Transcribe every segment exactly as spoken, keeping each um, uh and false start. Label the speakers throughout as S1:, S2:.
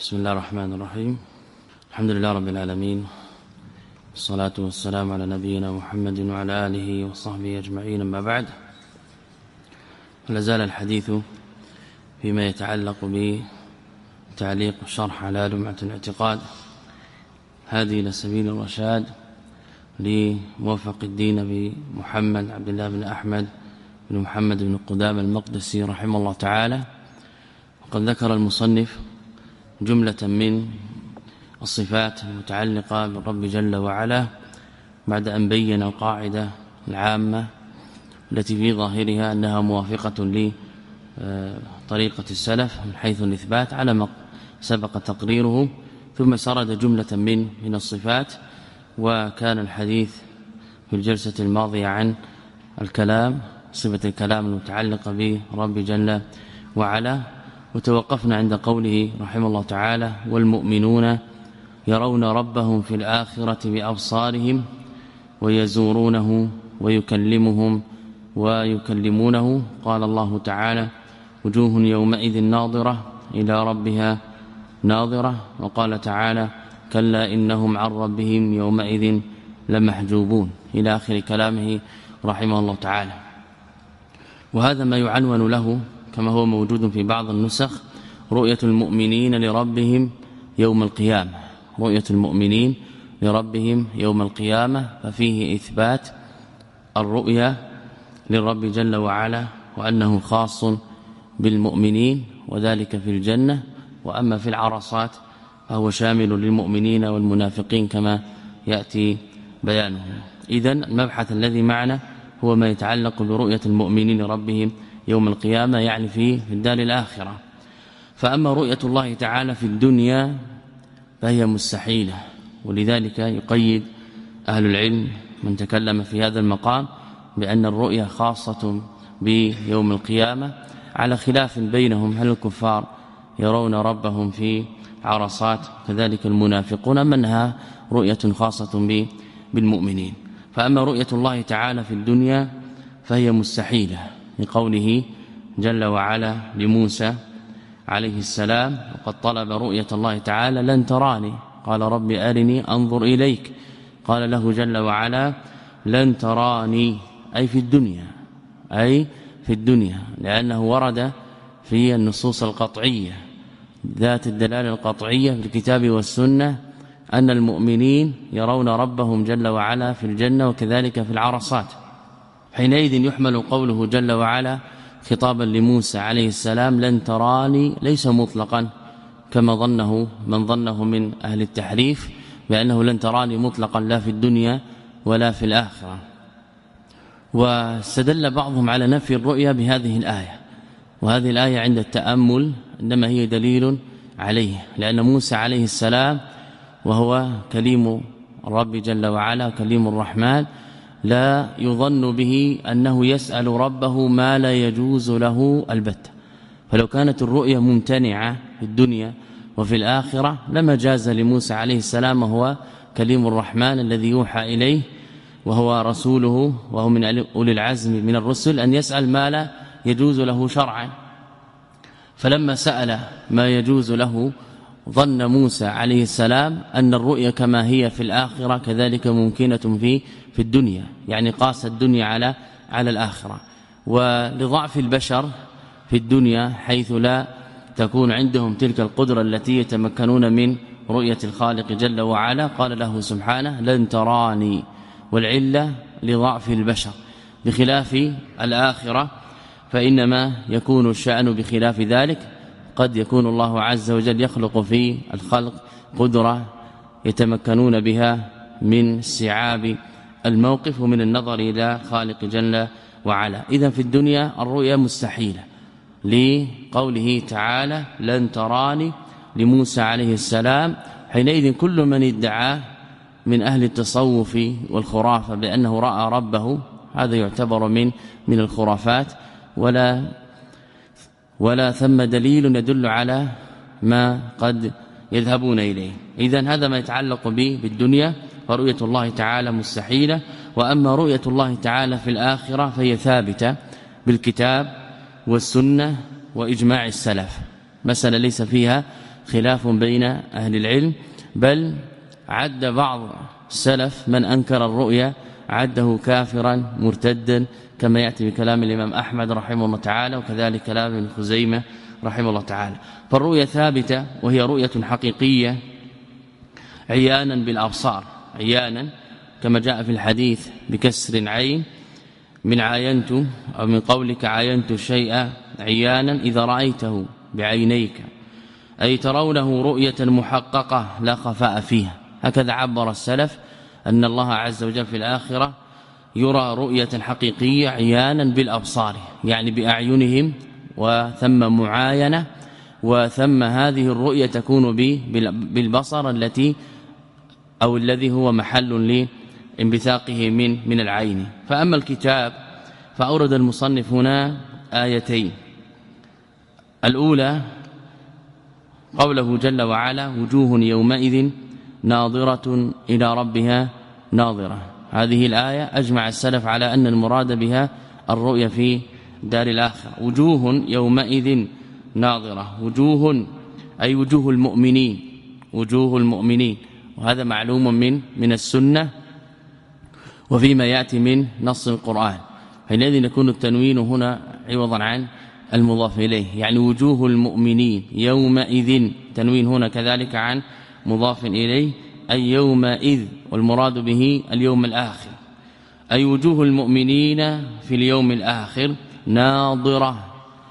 S1: بسم الله الرحمن الرحيم. الحمد لله رب العالمين، والصلاة والسلام على نبينا محمد وعلى آله وصحبه أجمعين. أما بعد، فلازال الحديث فيما يتعلق بتعليق الشرح على لمعة الاعتقاد، هذه إلى سبيل الرشاد لموفق الدين بمحمد عبد الله بن أحمد بن محمد بن قدامة المقدسي رحمه الله تعالى. وقد ذكر المصنف جملة من الصفات المتعلقة بالرب جل وعلا بعد أن بين القاعدة العامة التي في ظاهرها أنها موافقة لطريقة السلف من حيث الإثبات على ما سبق تقريره، ثم سرد جملة من من الصفات. وكان الحديث في الجلسة الماضية عن الكلام، صفة الكلام المتعلقة برب جل وعلا، وتوقفنا عند قوله رحمه الله تعالى: والمؤمنون يرون ربهم في الآخرة بأبصارهم ويزورونه ويكلمهم ويكلمونه. قال الله تعالى: وجوه يومئذ ناظرة إلى ربها ناظرة. وقال تعالى: كلا إنهم عن ربهم يومئذ لمحجوبون، إلى آخر كلامه رحمه الله تعالى. وهذا ما يعنون له كما هو موجود في بعض النسخ: رؤية المؤمنين لربهم يوم القيامة. رؤية المؤمنين لربهم يوم القيامة، ففيه إثبات الرؤية للرب جل وعلا وأنه خاص بالمؤمنين، وذلك في الجنة. وأما في العرصات فهو شامل للمؤمنين والمنافقين كما يأتي بيانه. إذن المبحث الذي معنا هو ما يتعلق برؤية المؤمنين لربهم يوم القيامة، يعني في الدار الآخرة. فأما رؤية الله تعالى في الدنيا فهي مستحيلة، ولذلك يقيد أهل العلم من تكلم في هذا المقام بأن الرؤية خاصة بيوم القيامة، على خلاف بينهم: هل الكفار يرون ربهم في عرصات كذلك المنافقون، منها رؤية خاصة بالمؤمنين. فأما رؤية الله تعالى في الدنيا فهي مستحيلة، لقوله جل وعلا لموسى عليه السلام: وقد طلب رؤية الله تعالى لن تراني، قال رب أرني أنظر إليك. قال له جل وعلا: لن تراني، أي في الدنيا، أي في الدنيا، لأنه ورد في النصوص القطعية ذات الدلالة القطعية في الكتاب والسنة أن المؤمنين يرون ربهم جل وعلا في الجنة وكذلك في العرصات. حينئذ يحمل قوله جل وعلا خطابا لموسى عليه السلام لن تراني ليس مطلقا كما ظنه من ظنه من أهل التحريف بأنه لن تراني مطلقا لا في الدنيا ولا في الآخرة. واستدل بعضهم على نفي الرؤيا بهذه الآية، وهذه الآية عند التأمل إنما هي دليل عليه، لأن موسى عليه السلام وهو كليم الرب جل وعلا كليم الرحمن لا يظن به أنه يسأل ربه ما لا يجوز له البتة. فلو كانت الرؤيا ممتنعة في الدنيا وفي الآخرة لما جاز لموسى عليه السلام وهو كليم الرحمن الذي يوحى إليه وهو رسوله وهو من أولي العزم من الرسل أن يسأل ما لا يجوز له شرعا. فلما سأل ما يجوز له ظن موسى عليه السلام أن الرؤيا كما هي في الآخرة كذلك ممكنة في في الدنيا، يعني قاس الدنيا على على الآخرة. ولضعف البشر في الدنيا حيث لا تكون عندهم تلك القدرة التي يتمكنون من رؤية الخالق جل وعلا، قال له سبحانه لن تراني، والعلة لضعف البشر، بخلاف الآخرة فإنما يكون الشأن بخلاف ذلك. قد يكون الله عز وجل يخلق في الخلق قدرة يتمكنون بها من استيعاب الموقف ومن النظر إلى خالق جل وعلا. إذا في الدنيا الرؤيا مستحيلة، لقوله تعالى لن تراني لموسى عليه السلام. حينئذ كل من ادعى من أهل التصوف والخرافة بأنه رأى ربه هذا يعتبر من من الخرافات، ولا ولا ثم دليل يدل على ما قد يذهبون إليه. إذن هذا ما يتعلق به بالدنيا، فرؤية الله تعالى مستحيلة. وأما رؤية الله تعالى في الآخرة فهي ثابتة بالكتاب والسنة وإجماع السلف، مسألة ليس فيها خلاف بين أهل العلم، بل عد بعض السلف من أنكر الرؤيا عده كافرا مرتدا كما يأتي بكلام الإمام أحمد رحمه الله تعالى، وكذلك كلام ابن خزيمة رحمه الله تعالى. فالرؤيا ثابتة وهي رؤية حقيقية عيانا بالأبصار، عيانا كما جاء في الحديث بكسر عين من عاينت أو من قولك عاينت الشيء عيانا إذا رأيته بعينيك، أي ترونه رؤية محققة لا خفاء فيها. هكذا عبر السلف أن الله عز وجل في الآخرة يرى رؤية حقيقية عيانا بالأبصار، يعني بأعينهم، وثم معاينة، وثم هذه الرؤية تكون بالبصر التي أو الذي هو محل لانبثاقه من من العين. فأما الكتاب فأورد المصنف هنا آيتين. الأولى قوله جل وعلا وجوه يومئذ ناظرة إلى ربها ناظرة. هذه الآية أجمع السلف على أن المراد بها الرؤية في دار الآخرة. وجوه يومئذ ناظرة، وجوه أي وجوه المؤمنين، وجوه المؤمنين، وهذا معلوم من من السنة وفيما يأتي من نص القرآن، حينئذ يكون التنوين هنا عوضا عن المضاف إليه، يعني وجوه المؤمنين يومئذ، تنوين هنا كذلك عن مضاف إليه، أي يومئذ، والمراد به اليوم الآخر، أي وجوه المؤمنين في اليوم الآخر ناظرة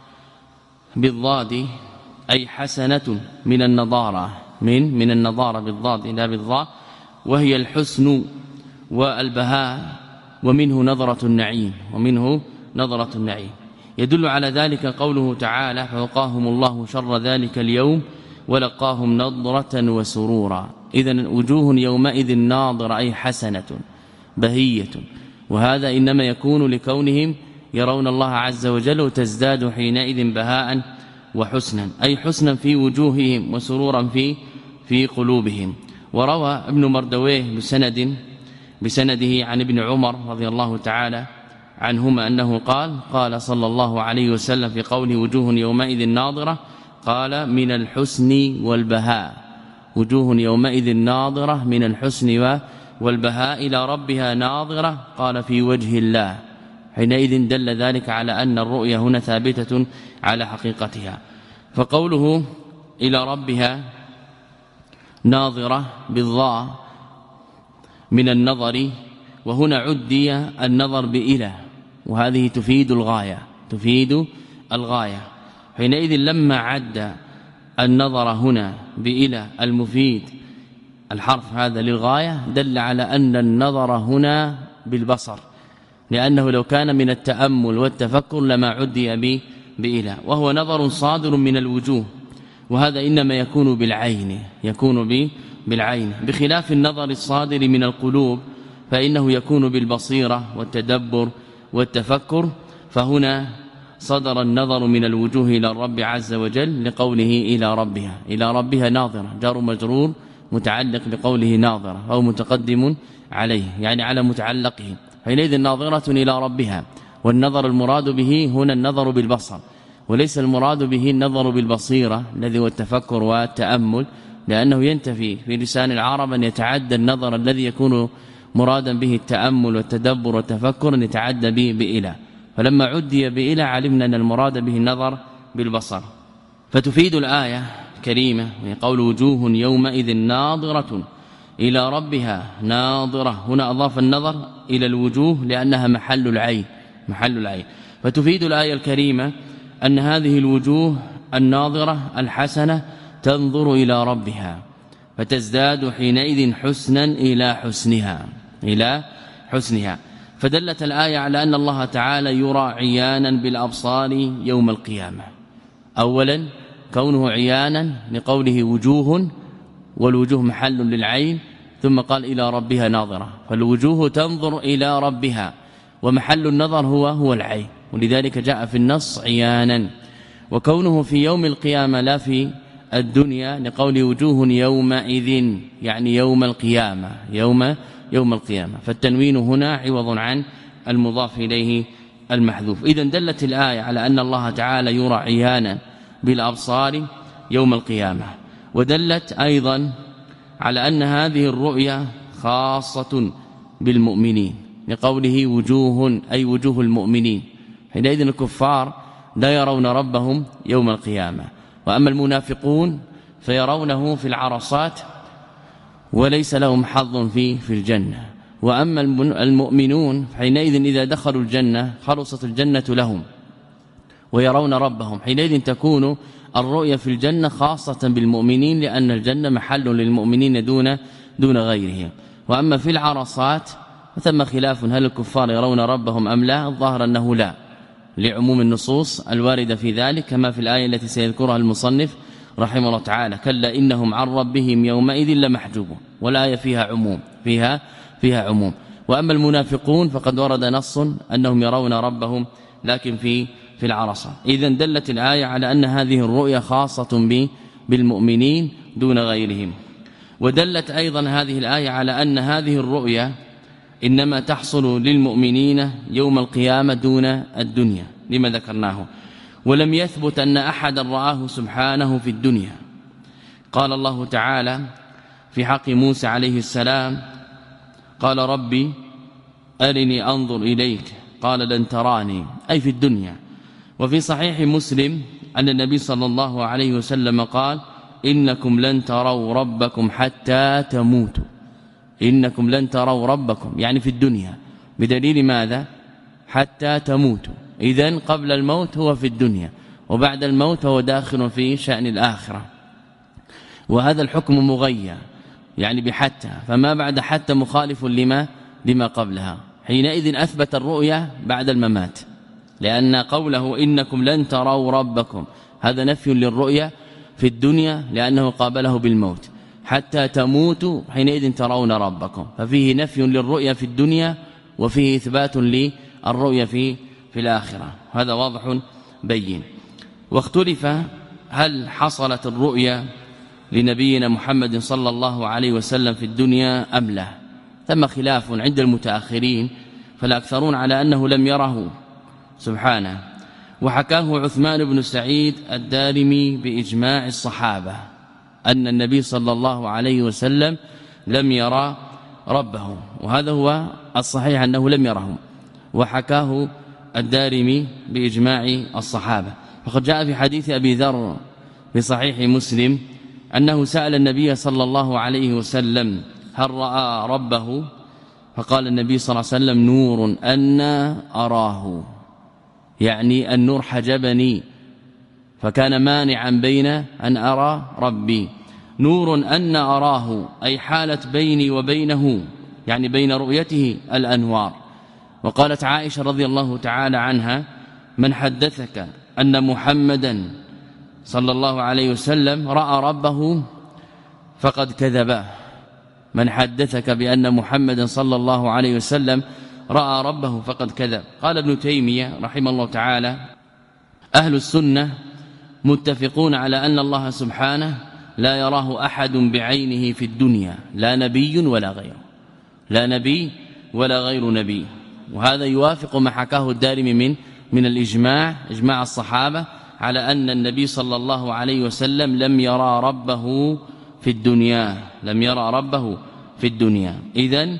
S1: بالضاد، أي حسنة من النضارة، من من النضارة بالضاد لا بالضاء، وهي الحسن والبهاء، ومنه نظرة النعيم، ومنه نظرة النعيم. يدل على ذلك قوله تعالى فوقاهم الله شر ذلك اليوم ولقاهم نضرة وسرورا. إذن وجوه يومئذ ناظرة أي حسنة بهية، وهذا إنما يكون لكونهم يرون الله عز وجل، وتزداد حينئذ بهاء وحسنا، أي حسنا في وجوههم وسرورا في في قلوبهم. وروى ابن مردويه بسند بسنده عن ابن عمر رضي الله تعالى عنهما أنه قال قال صلى الله عليه وسلم في قوله وجوه يومئذ ناظرة، قال من الحسن والبهاء، وجوه يومئذ ناظرة من الحسن والبهاء إلى ربها ناظرة، قال في وجه الله. حينئذ دل ذلك على أن الرؤيا هنا ثابتة على حقيقتها. فقوله إلى ربها ناظرة بالضاء من النظر، وهنا عدي النظر بإله، وهذه تفيد الغاية، تفيد الغاية. حينئذ لما عد النظر هنا بإله المفيد الحرف هذا للغاية، دل على أن النظر هنا بالبصر، لأنه لو كان من التأمل والتفكر لما عدي به بإله، وهو نظر صادر من الوجوه، وهذا إنما يكون بالعين، يكون به بالعين، بخلاف النظر الصادر من القلوب فإنه يكون بالبصيرة والتدبر والتفكر. فهنا صدر النظر من الوجوه إلى الرب عز وجل لقوله إلى ربها، إلى ربها ناظرة، جار مجرور متعلق بقوله ناظرة أو متقدم عليه، يعني على متعلقه. حينئذ ناظرة إلى ربها، والنظر المراد به هنا النظر بالبصر، وليس المراد به النظر بالبصيرة الذي هو التفكر والتأمل، لأنه ينتفي في لسان العرب أن يتعدى النظر الذي يكون مرادا به التأمل والتدبر والتفكر أن يتعدى به بإله، فلما عدي بإله علمنا أن المراد به النظر بالبصر. فتفيد الآية الكريمة قول وجوه يومئذ ناظرة إلى ربها ناظرة، هنا أضاف النظر إلى الوجوه لأنها محل العين، محل العين. فتفيد الآية الكريمة أن هذه الوجوه الناظرة الحسنة تنظر إلى ربها، فتزداد حينئذ حسنا إلى حسنها، إلى حسنها. فدلت الآية على أن الله تعالى يرى عيانا بالأبصار يوم القيامة. أولا كونه عيانا لقوله وجوه، والوجوه محل للعين، ثم قال إلى ربها ناظرة، فالوجوه تنظر إلى ربها، ومحل النظر هو هو العين، ولذلك جاء في النص عيانا. وكونه في يوم القيامة لا في الدنيا لقول وجوه يومئذ، يعني يوم القيامة، يوم يوم القيامة، فالتنوين هنا عوض عن المضاف إليه المحذوف. إذن دلت الآية على أن الله تعالى يرى عيانا بالأبصار يوم القيامة. ودلت أيضا على أن هذه الرؤيا خاصة بالمؤمنين لقوله وجوه أي وجوه المؤمنين. حينئذ الكفار لا يرون ربهم يوم القيامة، وأما المنافقون فيرونه في العرصات وليس لهم حظ في في الجنة. وأما المؤمنون حينئذ إذا دخلوا الجنة خلصت الجنة لهم ويرون ربهم، حينئذ تكون الرؤيا في الجنة خاصة بالمؤمنين لأن الجنة محل للمؤمنين دون دون غيرهم. وأما في العرصات ثم خلاف هل الكفار يرون ربهم أم لا، الظاهر أنه لا لعموم النصوص الواردة في ذلك كما في الآية التي سيذكرها المصنف رحمه الله تعالى كلا إنهم عن ربهم يومئذ لمحجوبون، والآية فيها عموم فيها فيها عموم. وأما المنافقون فقد ورد نص أنهم يرون ربهم لكن في في العرصة. إذن دلت الآية على أن هذه الرؤيا خاصة بالمؤمنين دون غيرهم. ودلت أيضا هذه الآية على أن هذه الرؤيا إنما تحصل للمؤمنين يوم القيامة دون الدنيا لما ذكرناه. ولم يثبت أن أحدا رآه سبحانه في الدنيا. قال الله تعالى في حق موسى عليه السلام قال ربي أرني أنظر إليك قال لن تراني أي في الدنيا. وفي صحيح مسلم أن النبي صلى الله عليه وسلم قال إنكم لن تروا ربكم حتى تموتوا، إنكم لن تروا ربكم يعني في الدنيا، بدليل ماذا؟ حتى تموتوا. إذن قبل الموت هو في الدنيا وبعد الموت هو داخل في شأن الآخرة. وهذا الحكم مغير يعني بحتى، فما بعد حتى مخالف لما لما قبلها. حينئذ أثبت الرؤيا بعد الممات، لأن قوله إنكم لن تروا ربكم هذا نفي للرؤيا في الدنيا لأنه قابله بالموت. حتى تموتوا حينئذ ترون ربكم، ففيه نفي للرؤيا في الدنيا وفيه إثبات للرؤيا في في الآخرة، هذا واضح بين. واختلف هل حصلت الرؤيا لنبينا محمد صلى الله عليه وسلم في الدنيا أم لا. ثم خلاف عند المتأخرين، فالأكثرون على أنه لم يره سبحانه. وحكاه عثمان بن سعيد الدارمي بإجماع الصحابة أن النبي صلى الله عليه وسلم لم يرى ربه، وهذا هو الصحيح أنه لم يره. وحكاه الدارمي بإجماع الصحابة. فقد جاء في حديث أبي ذر في صحيح مسلم أنه سأل النبي صلى الله عليه وسلم هل رأى ربه؟ فقال النبي صلى الله عليه وسلم نور أنا أراه، يعني النور حجبني فكان مانعا بين أن أرى ربي. نور أن أراه أي حالت بيني وبينه يعني بين رؤيته الأنوار. وقالت عائشة رضي الله تعالى عنها من حدثك أن محمدا صلى الله عليه وسلم رأى ربه فقد كذب. من حدثك بأن محمدا صلى الله عليه وسلم رأى ربه فقد كذب. قال ابن تيمية رحمه الله تعالى أهل السنة متفقون على أن الله سبحانه لا يراه أحد بعينه في الدنيا، لا نبي ولا غيره، لا نبي ولا غير نبي. وهذا يوافق ما حكاه الدارمي من من الإجماع، إجماع الصحابة على أن النبي صلى الله عليه وسلم لم يرى ربه في الدنيا، لم يرى ربه في الدنيا. إذن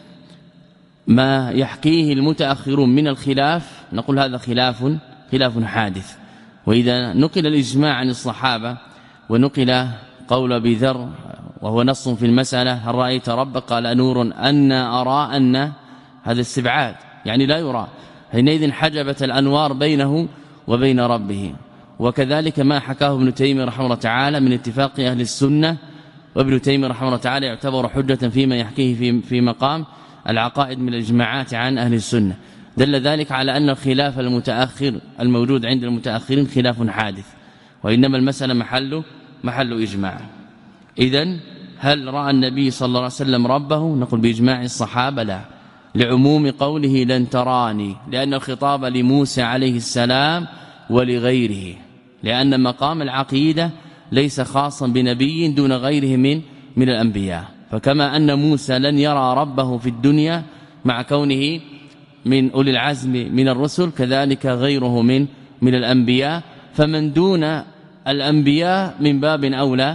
S1: ما يحكيه المتأخرون من الخلاف نقول هذا خلاف خلاف حادث. وإذا نقل الإجماع عن الصحابة ونقل قول أبي ذر وهو نص في المسألة هل رأيت ربك قال نور أن أرى أن هذا استبعاد يعني لا يرى، حينئذ حجبت الأنوار بينه وبين ربه. وكذلك ما حكاه ابن تيمية رحمه الله تعالى من اتفاق أهل السنة، وابن تيمية رحمه الله تعالى يعتبر حجة فيما يحكيه في في مقام العقائد من الإجماعات عن أهل السنة. دل ذلك على أن الخلاف المتأخر الموجود عند المتأخرين خلاف حادث، وإنما المسألة محل محل إجماع. إذن هل رأى النبي صلى الله عليه وسلم ربه؟ نقول بإجماع الصحابة لا، لعموم قوله لن تراني، لأن الخطاب لموسى عليه السلام ولغيره، لأن مقام العقيدة ليس خاصا بنبي دون غيره من من الأنبياء. فكما أن موسى لن يرى ربه في الدنيا مع كونه من أولي العزم من الرسل، كذلك غيره من من الأنبياء. فمن دون الأنبياء من باب أولى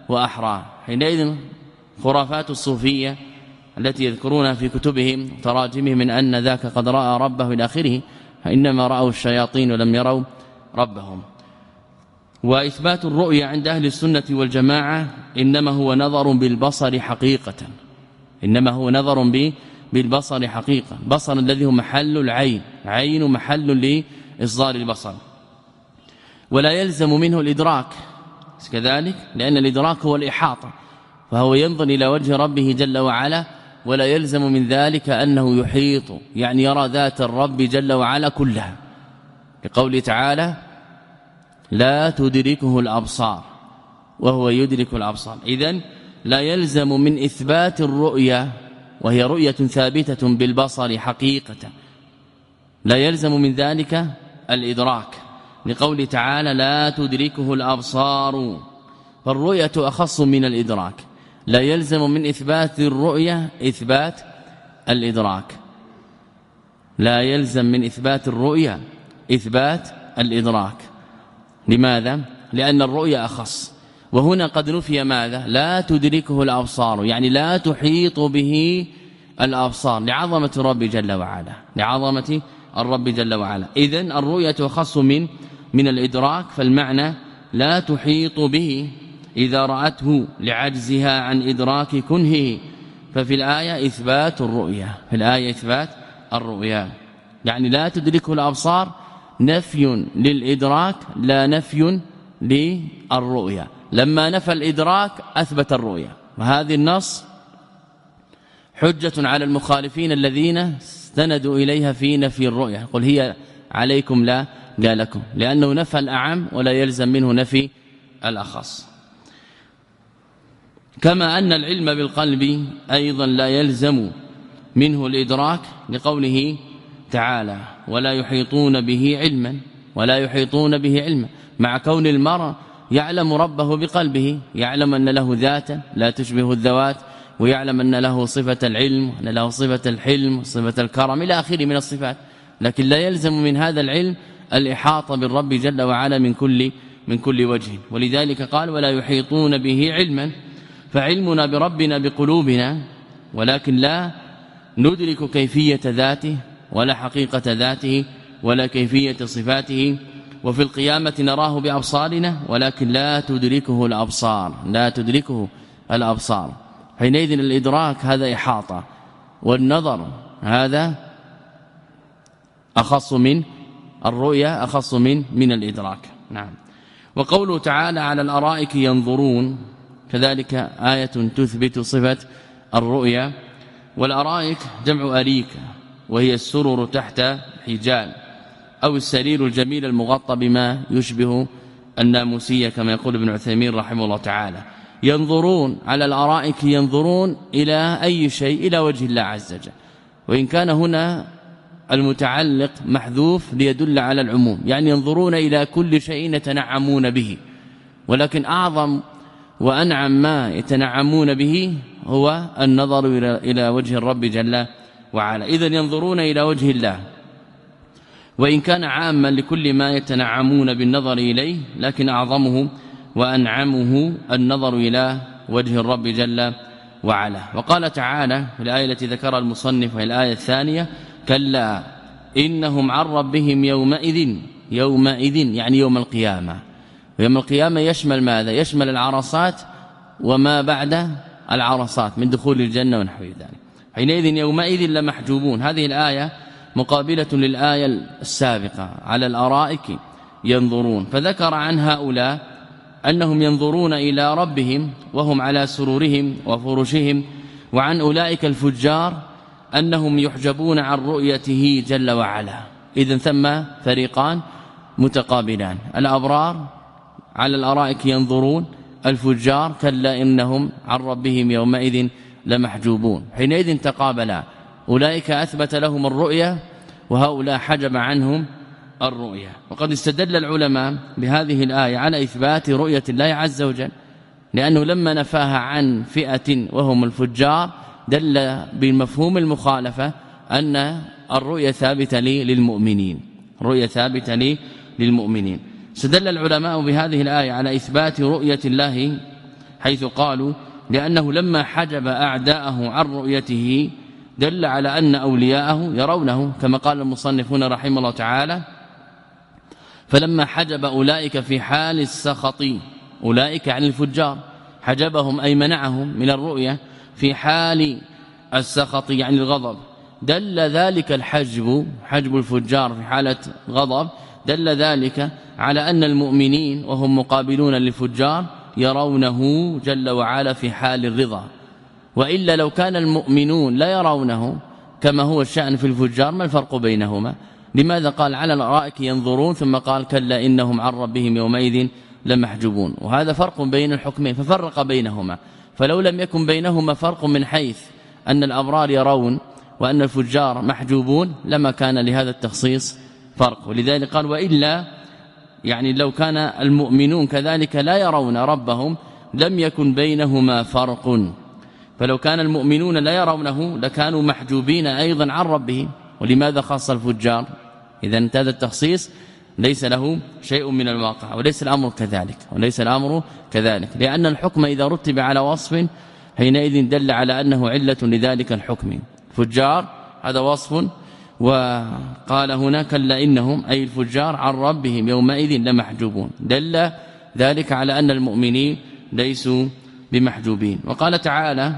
S1: وأحرار. حينئذ خرافات الصوفية التي يذكرونها في كتبهم وتراجمهم من أن ذاك قد رأى ربه إلى آخره، إنما رأوا الشياطين ولم يروا ربهم. وإثبات الرؤيا عند أهل السنة والجماعة إنما هو نظر بالبصر حقيقة، إنما هو نظر بالبصر حقيقة، بصر الذي هو محل العين، عين محل لإصدار البصر، ولا يلزم منه الإدراك كذلك، لأن الإدراك هو الإحاطة، فهو ينظر إلى وجه ربه جل وعلا، ولا يلزم من ذلك أنه يحيط، يعني يرى ذات الرب جل وعلا كلها، لقوله تعالى لا تدركه الأبصار وهو يدرك الأبصار. إذن لا يلزم من إثبات الرؤيا، وهي رؤية ثابتة بالبصر حقيقة، لا يلزم من ذلك الإدراك، لقوله تعالى لا تدركه الأبصار، فالرؤية أخص من الإدراك، لا يلزم من إثبات الرؤية إثبات الإدراك، لا يلزم من إثبات الرؤية إثبات الإدراك. لماذا؟ لأن الرؤية أخص، وهنا قد نفي ماذا؟ لا تدركه الأبصار، يعني لا تحيط به الأبصار، لعظمة الرب جل وعلا، لعظمة الرب جل وعلا. إذن الرؤية أخص من من الإدراك، فالمعنى لا تحيط به إذا رأته لعجزها عن إدراك كنهه، ففي الآية إثبات الرؤية، في الآية إثبات الرؤية، يعني لا تدركه الأبصار نفي للإدراك لا نفي للرؤية. لما نفى الإدراك أثبت الرؤية، وهذه النص حجة على المخالفين الذين استندوا إليها في نفي الرؤية، قل هي عليكم لا لا لكم، لأنه نفى الأعم ولا يلزم منه نفي الأخص. كما أن العلم بالقلب أيضا لا يلزم منه الإدراك، لقوله تعالى ولا يحيطون به علما، ولا يحيطون به علما، مع كون المرء يعلم ربه بقلبه، يعلم أن له ذاتا لا تشبه الذوات، ويعلم أن له صفة العلم، وأن له صفة الحلم، صفة الكرم إلى آخره من الصفات، لكن لا يلزم من هذا العلم الإحاطة بالرب جل وعلا من كل من كل وجه. ولذلك قال ولا يحيطون به علما، فعلمنا بربنا بقلوبنا، ولكن لا ندرك كيفية ذاته ولا حقيقة ذاته ولا كيفية صفاته. وفي القيامة نراه بأبصارنا ولكن لا تدركه الأبصار، لا تدركه الأبصار. حينئذ الإدراك هذا إحاطة، والنظر هذا أخص من الرؤيا، أخص من من الإدراك. نعم. وقوله تعالى على الأرائك ينظرون، كذلك آية تثبت صفة الرؤيا. والأرائك جمع أريكة، وهي السرر تحت حجال، أو السرير الجميل المغطى بما يشبه الناموسية كما يقول ابن عثيمين رحمه الله تعالى. ينظرون على الأرائك، ينظرون إلى أي شيء؟ إلى وجه الله عز وجل، وإن كان هنا المتعلق محذوف ليدل على العموم، يعني ينظرون إلى كل شيء يتنعمون به، ولكن أعظم وأنعم ما يتنعمون به هو النظر إلى وجه الرب جل وعلا. إذن ينظرون إلى وجه الله، وإن كان عاما لكل ما يتنعمون بالنظر إليه، لكن أعظمه وأنعمه النظر إلى وجه الرب جل وعلا. وقال تعالى في الآية التي ذكرها المصنف وهي الآية الثانية كلا إنهم عن ربهم يومئذ، يومئذ يعني يوم القيامة، ويوم القيامة يشمل ماذا؟ يشمل العرصات وما بعد العرصات من دخول الجنة ونحو ذلك. حينئذ يومئذ لمحجوبون. هذه الآية مقابلة للآية السابقة على الأرائك ينظرون، فذكر عن هؤلاء أنهم ينظرون إلى ربهم وهم على سرورهم وفرشهم، وعن أولئك الفجار أنهم يحجبون عن رؤيته جل وعلا. إذن ثم فريقان متقابلان، الأبرار على الأرائك ينظرون، الفجار كلا إنهم عن ربهم يومئذ لمحجوبون. حينئذ تقابلا، أولئك أثبت لهم الرؤية وهؤلاء حجب عنهم الرؤية. وقد استدل العلماء بهذه الآية على إثبات رؤية الله عز وجل، لأنه لما نفاها عن فئة وهم الفجار دل بالمفهوم المخالفة أن الرؤية ثابتة للمؤمنين، الرؤية ثابتة للمؤمنين. استدل العلماء بهذه الآية على إثبات رؤية الله حيث قالوا لأنه لما حجب أعداءه عن رؤيته دل على أن أولياءه يرونه كما قال المصنفون رحمه الله تعالى فلما حجب أولئك في حال السخط أولئك عن الفجار حجبهم أي منعهم من الرؤية في حال السخط يعني الغضب دل ذلك الحجب حجب الفجار في حالة غضب دل ذلك على أن المؤمنين وهم مقابلون للفجار يرونه جل وعلا في حال الرضا وإلا لو كان المؤمنون لا يرونه كما هو الشأن في الفجار ما الفرق بينهما لماذا قال على الأرائك ينظرون ثم قال كلا إنهم عن ربهم يومئذ لمحجوبون وهذا فرق بين الحكمين ففرق بينهما فلو لم يكن بينهما فرق من حيث أن الأبرار يرون وأن الفجار محجوبون لما كان لهذا التخصيص فرق ولذلك قال وإلا يعني لو كان المؤمنون كذلك لا يرون ربهم لم يكن بينهما فرق فلو كان المؤمنون لا يرونه لكانوا محجوبين أيضا عن ربهم ولماذا خاص الفجار إذا هذا التخصيص ليس له شيء من الواقع وليس الأمر كذلك وليس الأمر كذلك لأن الحكم إذا رتب على وصف حينئذ دل على أنه علة لذلك الحكم فجار هذا وصف وقال هنا كلا إنهم أي الفجار عن ربهم يومئذ لمحجوبون دل ذلك على أن المؤمنين ليسوا بمحجوبين وقال تعالى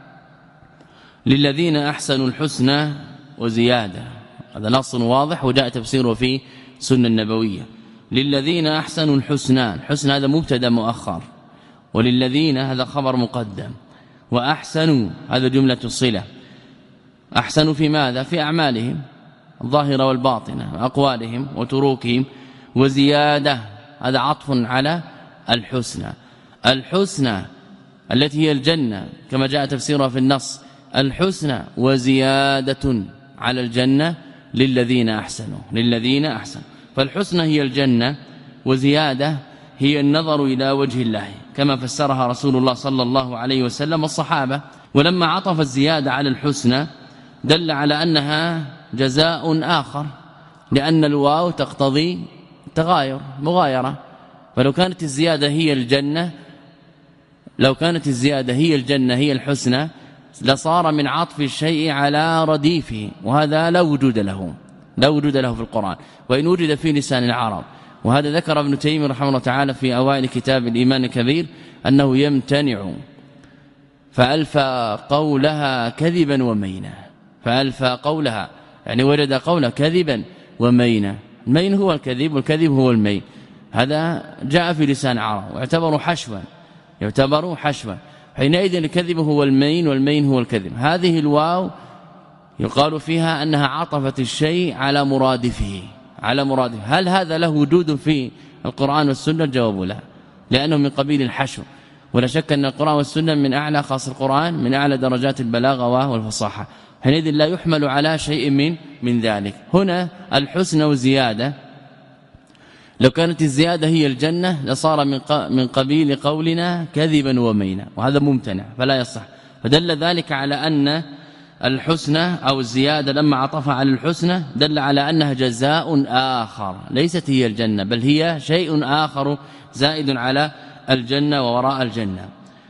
S1: للذين أحسنوا الحسنى وزيادة هذا نص واضح وجاء تفسيره في سنة النبوية للذين أحسنوا الحسنى الحسنى هذا مبتدا مؤخر وللذين هذا خبر مقدم وأحسنوا هذا جملة الصلة أحسنوا في ماذا في أعمالهم الظاهرة والباطنة أقوالهم وتروكهم وزيادة هذا عطف على الحسنى الحسنى التي هي الجنة كما جاء تفسيرها في النص الحسنى وزيادة على الجنة للذين أحسنوا للذين أحسنوا فالحسنى هي الجنة وزيادة هي النظر إلى وجه الله كما فسرها رسول الله صلى الله عليه وسلم والصحابة ولما عطف الزيادة على الحسنى دل على أنها جزاء آخر لأن الواو تقتضي تغاير مغايرة فلو كانت الزيادة هي الجنة لو كانت الزيادة هي الجنة هي الحسنى لصار من عطف الشيء على رديفه وهذا لا وجود له لا وجود له في القرآن وإن وجد في لسان العرب وهذا ذكر ابن تيمية رحمه الله تعالى في أوائل كتاب الإيمان الكبير أنه يمتنع فألفى قولها كذبا ومينا فألفى قولها يعني وجد قولها كذبا ومينا المين هو الكذب والكذب هو المين هذا جاء في لسان العرب واعتبروا حشوا يعتبروا حشوا حينئذ الكذب هو المين والمين هو الكذب هذه الواو يقال فيها أنها عطفت الشيء على مرادفه على مرادفه هل هذا له وجود في القرآن والسنة الجواب لا لأنه من قبيل الحشو ولا شك أن القرآن والسنة من أعلى خاص القرآن من أعلى درجات البلاغة والفصاحة حينئذ لا يحمل على شيء من من ذلك هنا الحسنى وزيادة لو كانت الزيادة هي الجنة لصار من من قبيل قولنا كذبا ومينا وهذا ممتنع فلا يصح فدل ذلك على أن الحسنى أو الزيادة لما عطف على الحسنى دل على أنها جزاء آخر ليست هي الجنة بل هي شيء آخر زائد على الجنة ووراء الجنة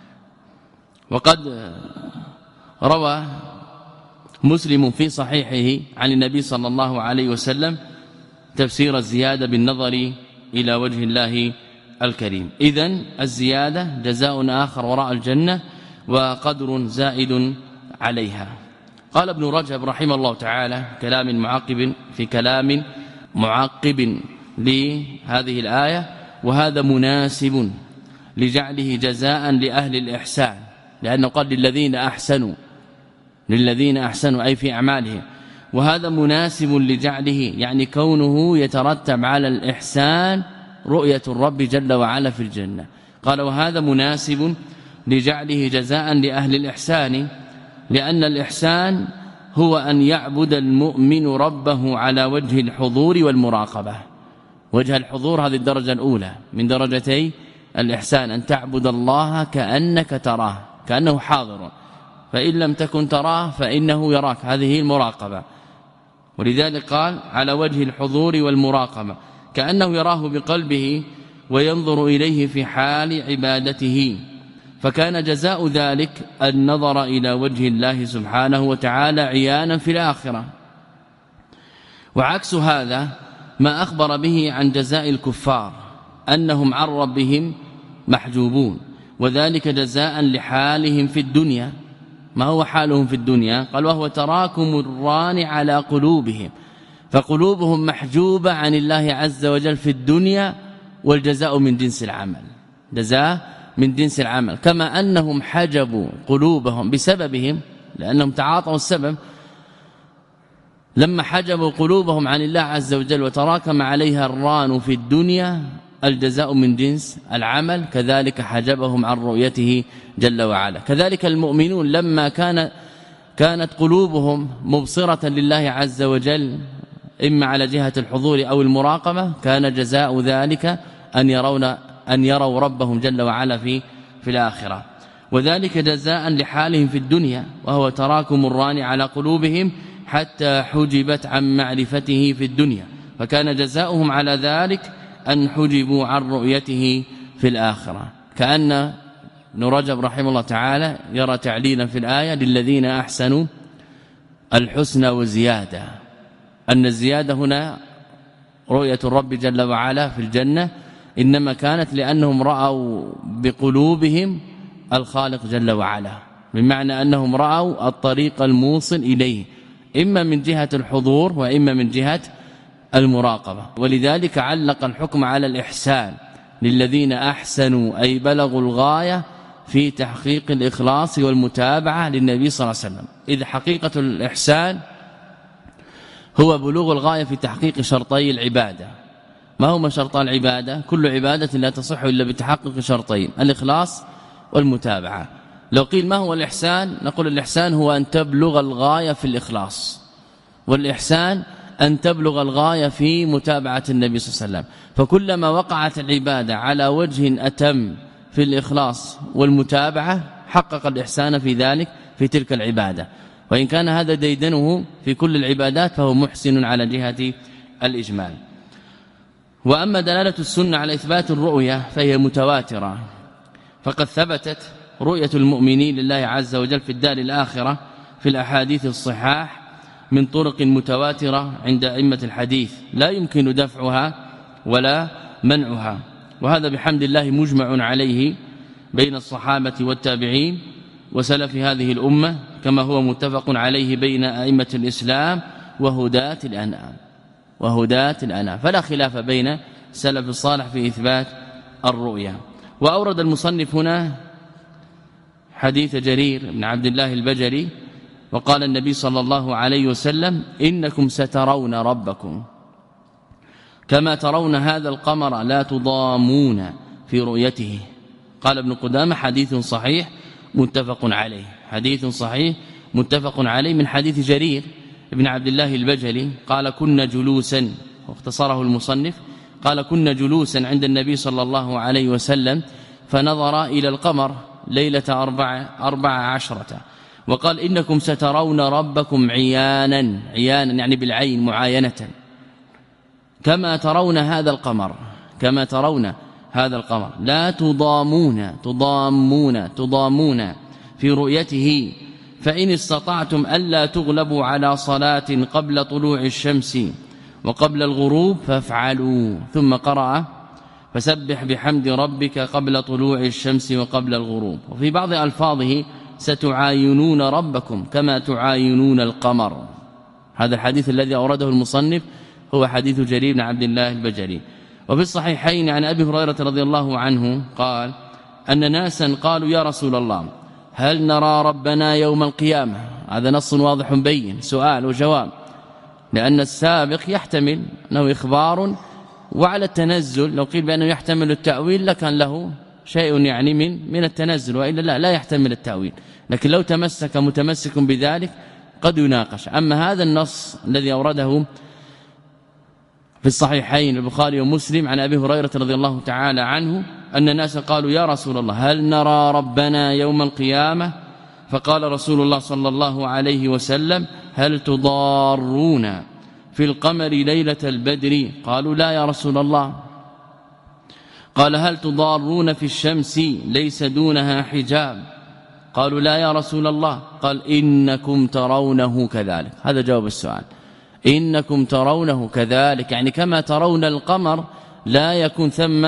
S1: وقد روى مسلم في صحيحه عن النبي صلى الله عليه وسلم تفسير الزيادة بالنظر إلى وجه الله الكريم إذن الزيادة جزاء آخر وراء الجنة وقدر زائد عليها قال ابن رجب رحمه الله تعالى كلام معقب في كلام معقب لهذه الآية وهذا مناسب لجعله جزاء لأهل الإحسان لأنه قال للذين أحسنوا للذين أحسنوا أي في أعمالهم وهذا مناسب لجعله يعني كونه يترتب على الإحسان رؤية الرب جل وعلا في الجنة قال وهذا مناسب لجعله جزاء لأهل الإحسان لأن الإحسان هو أن يعبد المؤمن ربه على وجه الحضور والمراقبة وجه الحضور هذه الدرجة الأولى من درجتي الإحسان أن تعبد الله كأنك تراه كأنه حاضر فإن لم تكن تراه فإنه يراك هذه المراقبة ولذلك قال على وجه الحضور والمراقبة كأنه يراه بقلبه وينظر إليه في حال عبادته فكان جزاء ذلك النظر إلى وجه الله سبحانه وتعالى عيانا في الآخرة. وعكس هذا ما أخبر به عن جزاء الكفار أنهم عن ربهم محجوبون، وذلك جزاء لحالهم في الدنيا. ما هو حالهم في الدنيا؟ قال وهو تراكم الران على قلوبهم، فقلوبهم محجوبة عن الله عز وجل في الدنيا، والجزاء من جنس العمل، جزاء من جنس العمل. كما أنهم حجبوا قلوبهم بسببهم لأنهم تعاطوا السبب، لما حجبوا قلوبهم عن الله عز وجل وتراكم عليها الران في الدنيا، الجزاء من جنس العمل، كذلك حجبهم عن رؤيته جل وعلا. كذلك المؤمنون لما كان كانت قلوبهم مبصرة لله عز وجل إما على جهة الحضور أو المراقبة، كان جزاء ذلك أن يرون أن يروا ربهم جل وعلا في في الآخرة، وذلك جزاء لحالهم في الدنيا، وهو تراكم الران على قلوبهم حتى حجبت عن معرفته في الدنيا، فكان جزاؤهم على ذلك أن حجبوا عن رؤيته في الآخرة. كأن ابن رجب رحمه الله تعالى يرى تعليلا في الآية للذين أحسنوا الحسنى وزيادة، أن الزيادة هنا رؤية الرب جل وعلا في الجنة إنما كانت لأنهم رأوا بقلوبهم الخالق جل وعلا، بمعنى أنهم رأوا الطريق الموصل إليه إما من جهة الحضور وإما من جهة المراقبة. ولذلك علق الحكم على الإحسان للذين أحسنوا أي بلغوا الغاية في تحقيق الإخلاص والمتابعة للنبي صلى الله عليه وسلم، إذ حقيقة الإحسان هو بلوغ الغاية في تحقيق شرطي العبادة. ما هما شرطا العبادة؟ كل عبادة لا تصح إلا بتحقق شرطين، الإخلاص والمتابعة. لو قيل ما هو الإحسان؟ نقول الإحسان هو أن تبلغ الغاية في الإخلاص، والإحسان أن تبلغ الغاية في متابعة النبي صلى الله عليه وسلم. فكلما وقعت العبادة على وجه أتم في الإخلاص والمتابعة حقق الإحسان في ذلك في تلك العبادة، وإن كان هذا ديدنه في كل العبادات فهو محسن على جهة الإجمال. وأما دلالة السنة على إثبات الرؤية فهي متواترة، فقد ثبتت رؤية المؤمنين لله عز وجل في الدار الآخرة في الأحاديث الصحاح من طرق متواترة عند أئمة الحديث لا يمكن دفعها ولا منعها، وهذا بحمد الله مجمع عليه بين الصحابة والتابعين وسلف هذه الأمة، كما هو متفق عليه بين أئمة الإسلام وهداة الأنام وهداة الأنام فلا خلاف بين سلف الصالح في إثبات الرؤيا. وأورد المصنف هنا حديث جرير بن عبد الله البجلي وقال النبي صلى الله عليه وسلم إنكم سترون ربكم كما ترون هذا القمر لا تضامون في رؤيته. قال ابن قدامة حديث صحيح متفق عليه، حديث صحيح متفق عليه من حديث جرير ابن عبد الله البجلي قال كنا جلوسا، واختصره المصنف قال كنا جلوسا عند النبي صلى الله عليه وسلم فنظر إلى القمر ليلة أربع, أربع عشرة وقال إنكم سترون ربكم عيانا عيانا يعني بالعين معاينة كما ترون هذا القمر كما ترون هذا القمر لا تضامون تضامون تضامون في رؤيته فإن استطعتم ألا تغلبوا على صلاة قبل طلوع الشمس وقبل الغروب فافعلوا. ثم قرأ فسبح بحمد ربك قبل طلوع الشمس وقبل الغروب. وفي بعض ألفاظه ستعاينون ربكم كما تعاينون القمر. هذا الحديث الذي أورده المصنف هو حديث جرير بن عبد الله البجلي. وفي الصحيحين عن أبي هريرة رضي الله عنه قال أن ناسا قالوا يا رسول الله هل نرى ربنا يوم القيامة؟ هذا نص واضح بين، سؤال وجواب، لأن السابق يحتمل أنه إخبار وعلى التنزل، لو قيل بأنه يحتمل التأويل لكان له شيء يعني من من التنزل، وإلا لا لا يحتمل التأويل، لكن لو تمسك متمسك بذلك قد يناقش. أما هذا النص الذي أورده في الصحيحين البخاري ومسلم عن أبي هريرة رضي الله تعالى عنه أن الناس قالوا يا رسول الله هل نرى ربنا يوم القيامة؟ فقال رسول الله صلى الله عليه وسلم هل تضارون في القمر ليلة البدر؟ قالوا لا يا رسول الله. قال هل تضارون في الشمس ليس دونها حجاب قالوا لا يا رسول الله قال إنكم ترونه كذلك. هذا جواب السؤال، إنكم ترونه كذلك يعني كما ترون القمر لا يكون ثم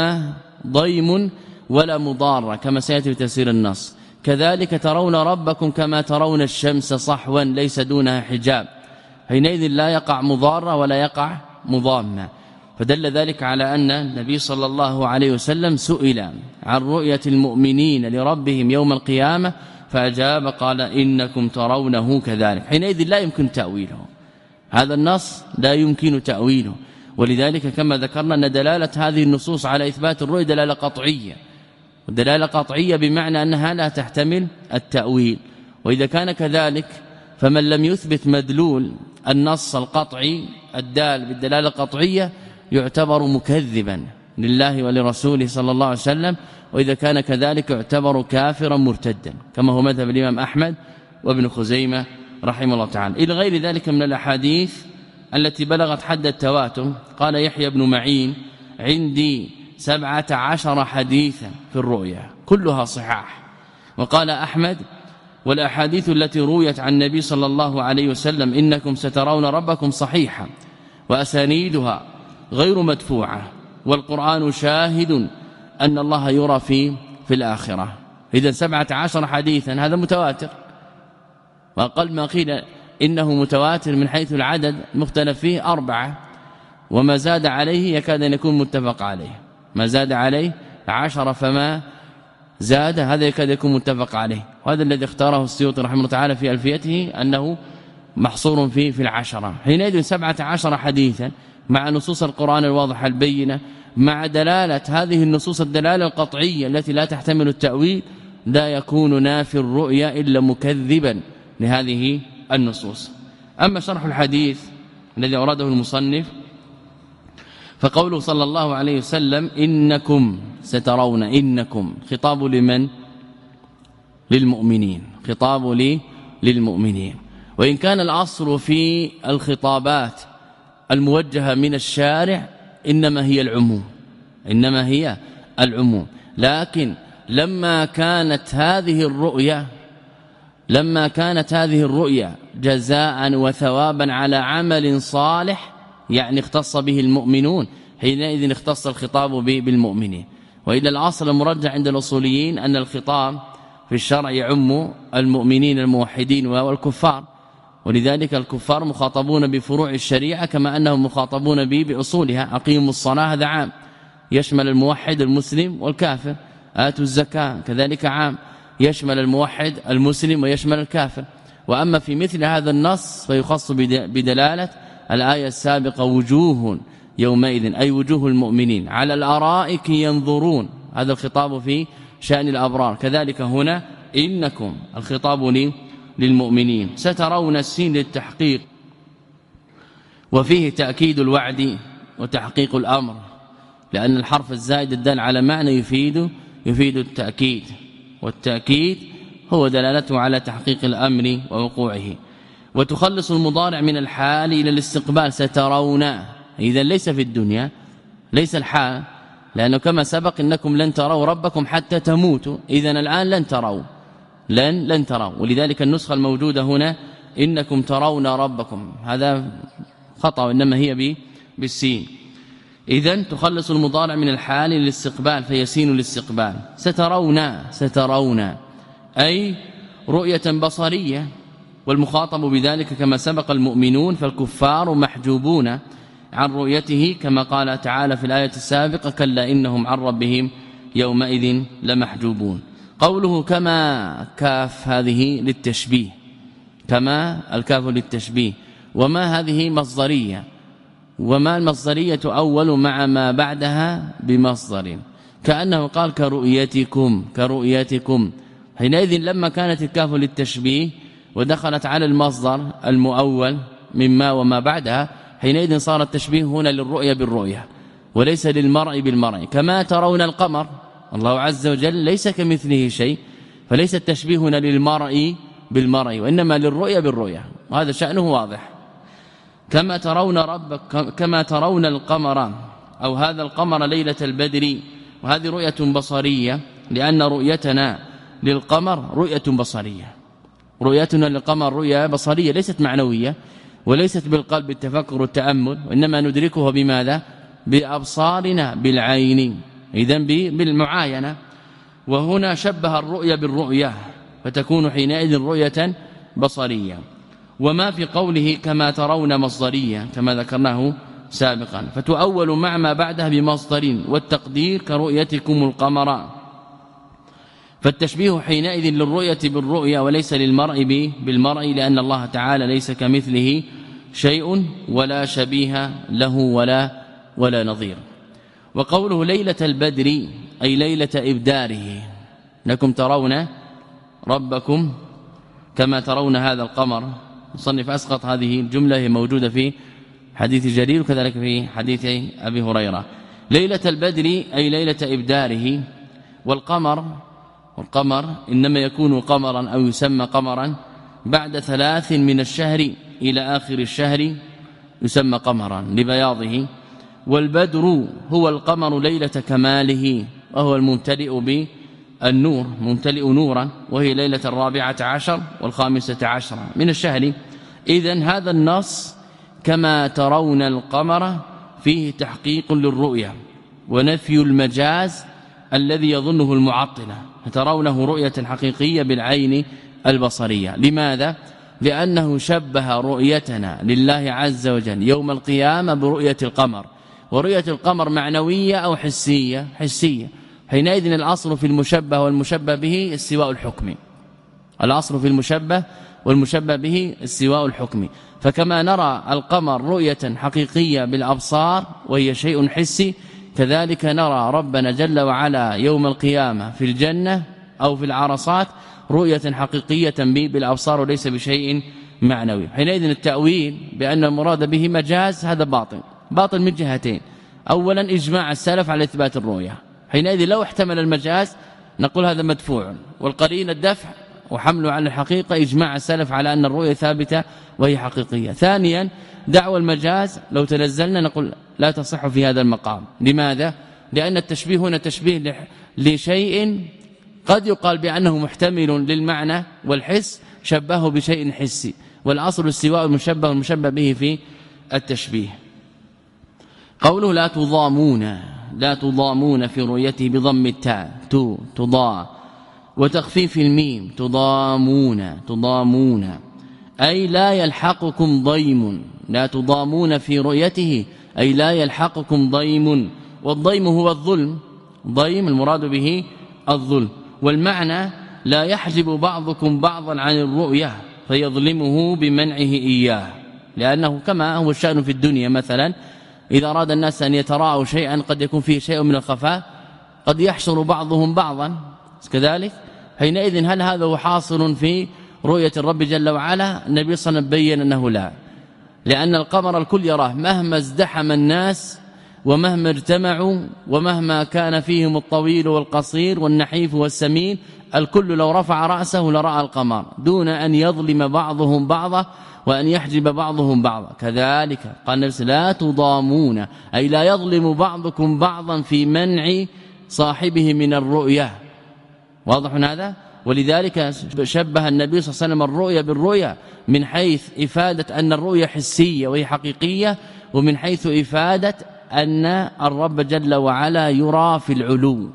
S1: ضيم ولا مضارة كما سيأتي بتفسير النص، كذلك ترون ربكم كما ترون الشمس صحوا ليس دونها حجاب، حينئذ لا يقع مضارة ولا يقع مضامة. فدل ذلك على أن النبي صلى الله عليه وسلم سئل عن رؤية المؤمنين لربهم يوم القيامة فأجاب قال إنكم ترونه كذلك، حينئذ لا يمكن تأويله، هذا النص لا يمكن تأويله. ولذلك كما ذكرنا أن دلالة هذه النصوص على إثبات الرؤية دلالة قطعية، ودلالة قطعية بمعنى أنها لا تحتمل التأويل. وإذا كان كذلك فمن لم يثبت مدلول النص القطعي الدال بالدلالة القطعية يعتبر مكذبا لله ولرسوله صلى الله عليه وسلم، وإذا كان كذلك يعتبر كافرا مرتدا كما هو مذهب الإمام أحمد وابن خزيمة رحمه الله تعالى. إلى غير ذلك من الأحاديث التي بلغت حد التواتر. قال يحيى بن معين عندي سبعة عشر حديثا في الرؤيا كلها صحاح. وقال أحمد والأحاديث التي رويت عن النبي صلى الله عليه وسلم إنكم سترون ربكم صحيحة وأسانيدها غير مدفوعة، والقرآن شاهد أن الله يرى في في الآخرة. إذا سبعة عشر حديثا هذا متواتر، وأقل ما قيل إنه متواتر من حيث العدد مختلف فيه أربعة، وما زاد عليه يكاد أن يكون متفق عليه، ما زاد عليه عشرة فما زاد هذا يكاد يكون متفق عليه. وهذا الذي اختاره السيوطي رحمه الله تعالى في ألفيته أنه محصور فيه في العشرة. حينئذ سبعة عشر حديثا مع نصوص القرآن الواضحة البينة مع دلالة هذه النصوص الدلالة القطعية التي لا تحتمل التأويل لا يكون نافي الرؤيا إلا مكذبا لهذه النصوص. أما شرح الحديث الذي أراده المصنف فقوله صلى الله عليه وسلم إنكم سترون، إنكم خطاب لمن؟ للمؤمنين، خطاب لي للمؤمنين. وإن كان الأصل في الخطابات الموجهة من الشارع إنما هي العموم، إنما هي العموم، لكن لما كانت هذه الرؤيا لما كانت هذه الرؤيا جزاء وثوابا على عمل صالح يعني اختص به المؤمنون، حينئذ اختص الخطاب بالمؤمنين. وإلا الأصل المرجح عند الأصوليين أن الخطاب في الشرع يعم المؤمنين الموحدين والكفار، ولذلك الكفار مخاطبون بفروع الشريعة كما أنهم مخاطبون به بأصولها. أقيموا الصلاة هذا عام يشمل الموحد المسلم والكافر، آتوا الزكاة كذلك عام يشمل الموحد المسلم ويشمل الكافر. وأما في مثل هذا النص فيخص بدلالة الآية السابقة وجوه يومئذ أي وجوه المؤمنين على الأرائك ينظرون، هذا الخطاب في شأن الأبرار. كذلك هنا إنكم الخطاب لي للمؤمنين. سترون السين للتحقيق وفيه تأكيد الوعد وتحقيق الأمر، لأن الحرف الزائد الدال على معنى يفيد يفيد التأكيد، والتأكيد هو دلالته على تحقيق الأمر ووقوعه. وتخلص المضارع من الحال إلى الاستقبال سترون، إذا ليس في الدنيا ليس الحال، لأنه كما سبق إنكم لن تروا ربكم حتى تموتوا، إذا الآن لن تروا لن لن تروا. ولذلك النسخة الموجودة هنا إنكم ترون ربكم هذا خطأ، إنما هي بالسين. إذا تخلص المضارع من الحال للاستقبال فيسين الاستقبال. سترون سترون أي رؤية بصرية، والمخاطب بذلك كما سبق المؤمنون، فالكفار محجوبون عن رؤيته كما قال تعالى في الآية السابقة كلا إنهم عن ربهم يومئذ لمحجوبون. قوله كما كاف هذه للتشبيه، كما الكاف للتشبيه، وما هذه مصدرية، وما المصدرية أول مع ما بعدها بمصدر، كأنه قال كرؤيتكم كرؤيتكم. حينئذ لما كانت الكاف للتشبيه ودخلت على المصدر المؤول مما وما بعدها، حينئذ صار التشبيه هنا للرؤية بالرؤية وليس للمرء بالمرء. كما ترون القمر، الله عز وجل ليس كمثله شيء، فليس التشبيه هنا للمرء بالمرء وإنما للرؤية بالرؤية، وهذا شأنه واضح. كما ترون ربك كما ترون القمر أو هذا القمر ليلة البدر، وهذه رؤية بصرية لأن رؤيتنا للقمر رؤية بصرية رؤيتنا للقمر رؤية بصرية ليست معنوية وليست بالقلب التفكر والتأمل وإنما ندركه بماذا بأبصارنا بالعين إذن بالمعاينة وهنا شبه الرؤية بالرؤية فتكون حينئذ رؤية بصرية وما في قوله كما ترون مصدرية كما ذكرناه سابقا فتؤول مع ما بعدها بمصدر والتقدير كرؤيتكم القمر فالتشبيه حينئذ للرؤية بالرؤية وليس للمرء بالمرء لأن الله تعالى ليس كمثله شيء ولا شبيه له ولا ولا نظير وقوله ليلة البدر أي ليلة إبداره لكم ترون ربكم كما ترون هذا القمر مصنف أسقط هذه الجملة هي موجودة في حديث جرير وكذلك في حديث أبي هريرة ليلة البدر أي ليلة إبداره والقمر والقمر إنما يكون قمرا أو يسمى قمرا بعد ثلاث من الشهر إلى آخر الشهر يسمى قمرا لبياضه والبدر هو القمر ليلة كماله وهو الممتلئ بالنور ممتلئ نورا وهي ليلة الرابعة عشر والخامسة عشر من الشهر إذن هذا النص كما ترون القمر فيه تحقيق للرؤية ونفي المجاز الذي يظنه المعطلة ترونه رؤية حقيقية بالعين البصرية لماذا؟ لأنه شبه رؤيتنا لله عز وجل يوم القيامة برؤية القمر ورؤية القمر معنوية أو حسية حسية حينئذ الأصل في المشبه والمشبه به استواء الحكم الأصل في المشبه والمشبه به استواء الحكم فكما نرى القمر رؤية حقيقية بالأبصار وهي شيء حسي كذلك نرى ربنا جل وعلا يوم القيامة في الجنة أو في العرصات رؤية حقيقية بالأبصار وليس بشيء معنوي حينئذ التأويل بأن المراد به مجاز هذا باطل باطل من جهتين اولا اجماع السلف على اثبات الرؤيه حينئذ لو احتمل المجاز نقول هذا مدفوع والقرين الدفع وحمله على الحقيقة اجماع السلف على أن الرؤيه ثابته وهي حقيقيه ثانيا دعوى المجاز لو تنزلنا نقول لا تصح في هذا المقام لماذا لأن التشبيه هنا تشبيه لشيء قد يقال بأنه محتمل للمعنى والحس شبهه بشيء حسي والاصل استواء المشبه والمشبه به في التشبيه قوله لا تضامون لا تضامون في رؤيته بضم التاء تو تضا وتخفيف الميم تضامون تضامون أي لا يلحقكم ضيم لا تضامون في رؤيته أي لا يلحقكم ضيم والضيم هو الظلم ضيم المراد به الظلم والمعنى لا يحجب بعضكم بعضا عن الرؤية فيظلمه بمنعه إياه لأنه كما هو الشأن في الدنيا مثلا إذا أراد الناس أن يتراءوا شيئا قد يكون فيه شيء من الخفاء قد يحشر بعضهم بعضا كذلك حينئذ هل هذا هو حاصل في رؤية الرب جل وعلا النبي صلى الله عليه وسلم بين أنه لا لأن القمر الكل يراه مهما ازدحم الناس ومهما اجتمعوا ومهما كان فيهم الطويل والقصير والنحيف والسمين الكل لو رفع رأسه لرأى القمر دون أن يظلم بعضهم بعضا وأن يحجب بعضهم بعضا كذلك قال النبي لا تضامون أي لا يظلم بعضكم بعضا في منع صاحبه من الرؤية واضح هذا ولذلك شبه النبي صلى الله عليه وسلم الرؤية بالرؤية من حيث إفادة أن الرؤية حسية وهي حقيقية ومن حيث إفادة أن الرب جل وعلا يرى في العلو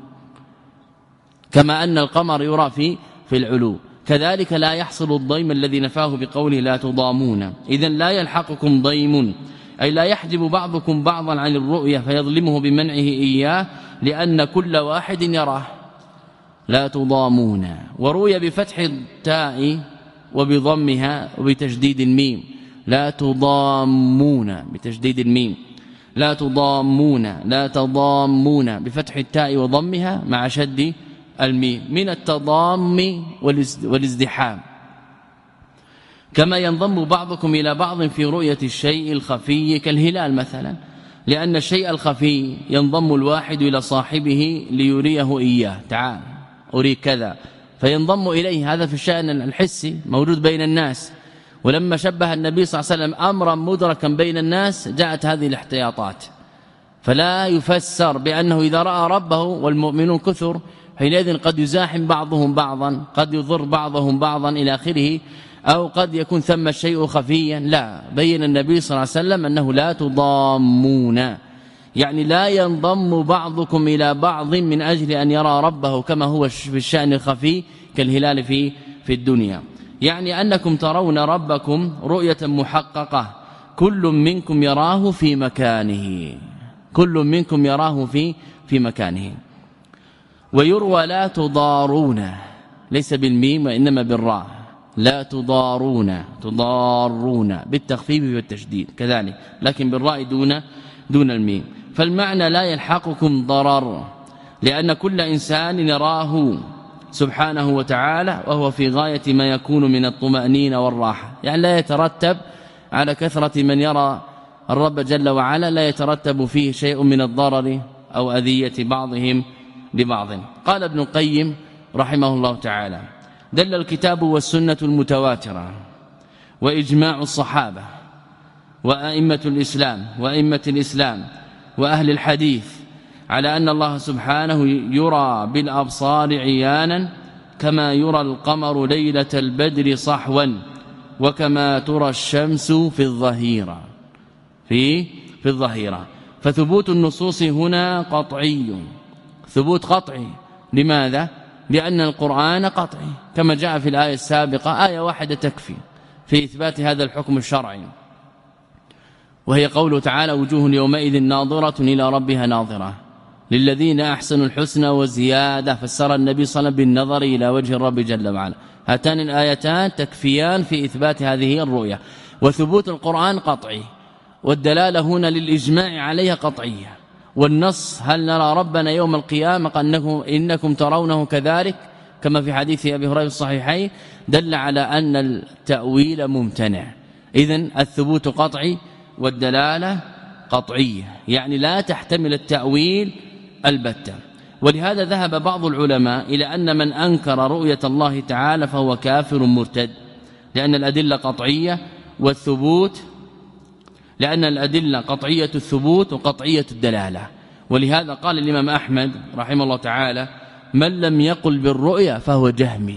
S1: كما أن القمر يرى في في العلو كذلك لا يحصل الضيم الذي نفاه بقوله لا تضامون إذن لا يلحقكم ضيم أي لا يحجب بعضكم بعضا عن الرؤية فيظلمه بمنعه إياه لأن كل واحد يراه لا تضامون وروي بفتح التاء وبضمها وبتشديد الميم لا تضامون بتشديد الميم لا تضامون لا تضامون بفتح التاء وضمها مع شد الميم من التضام والازدحام كما ينضم بعضكم إلى بعض في رؤية الشيء الخفي كالهلال مثلا لأن الشيء الخفي ينضم الواحد إلى صاحبه ليريه إياه تعال أريد كذا فينضم إليه هذا في الشأن الحسي موجود بين الناس ولما شبه النبي صلى الله عليه وسلم أمرا مدركا بين الناس جاءت هذه الاحتياطات فلا يفسر بأنه إذا رأى ربه والمؤمنون كثر حينئذ قد يزاحم بعضهم بعضا، قد يضر بعضهم بعضا إلى آخره، أو قد يكون ثم الشيء خفيا. لا، بين النبي صلى الله عليه وسلم أنه لا تضامون، يعني لا ينضم بعضكم إلى بعض من أجل أن يرى ربه كما هو في الشأن الخفي كالهلال في في الدنيا، يعني أنكم ترون ربكم رؤية محققة، كل منكم يراه في مكانه، كل منكم يراه في في مكانه. ويروى لا تضارون، ليس بالميم وإنما بالراء، لا تضارون، تضارون بالتخفيف والتشديد كذلك، لكن بالراء دون دون الميم. فالمعنى لا يلحقكم ضرر، لأن كل إنسان يراه سبحانه وتعالى وهو في غاية ما يكون من الطمأنينة والراحة، يعني لا يترتب على كثرة من يرى الرب جل وعلا، لا يترتب فيه شيء من الضرر أو أذية بعضهم لبعض. قال ابن القيم رحمه الله تعالى: دل الكتاب والسنة المتواترة وإجماع الصحابة وأئمة الإسلام وأئمة الإسلام وأهل الحديث على أن الله سبحانه يرى بالأبصار عيانا كما يرى القمر ليلة البدر صحوا وكما ترى الشمس في الظهيرة في في الظهيرة. فثبوت النصوص هنا قطعي، ثبوت قطعي. لماذا؟ لأن القرآن قطعي كما جاء في الآية السابقة، آية واحدة تكفي في إثبات هذا الحكم الشرعي، وهي قوله تعالى: وجوه يومئذ ناظرة إلى ربها ناظرة للذين أحسنوا الحسنى وزيادة. فسر النبي صلى الله عليه وسلم بالنظر إلى وجه الرب جل وعلا. هاتان الآيتان تكفيان في إثبات هذه الرؤية. وثبوت القرآن قطعي، والدلالة هنا للإجماع عليها قطعية. والنص: هل نرى ربنا يوم القيامة أنكم إنكم ترونه كذلك كما في حديث أبي هريرة الصحيحين، دل على أن التأويل ممتنع. إذن الثبوت قطعي والدلالة قطعية، يعني لا تحتمل التأويل البتة. ولهذا ذهب بعض العلماء إلى أن من أنكر رؤية الله تعالى فهو كافر مرتد، لأن الأدلة قطعية والثبوت، لأن الأدلة قطعية الثبوت وقطعية الدلالة. ولهذا قال الإمام أحمد رحمه الله تعالى: من لم يقل بالرؤيا فهو جهمي،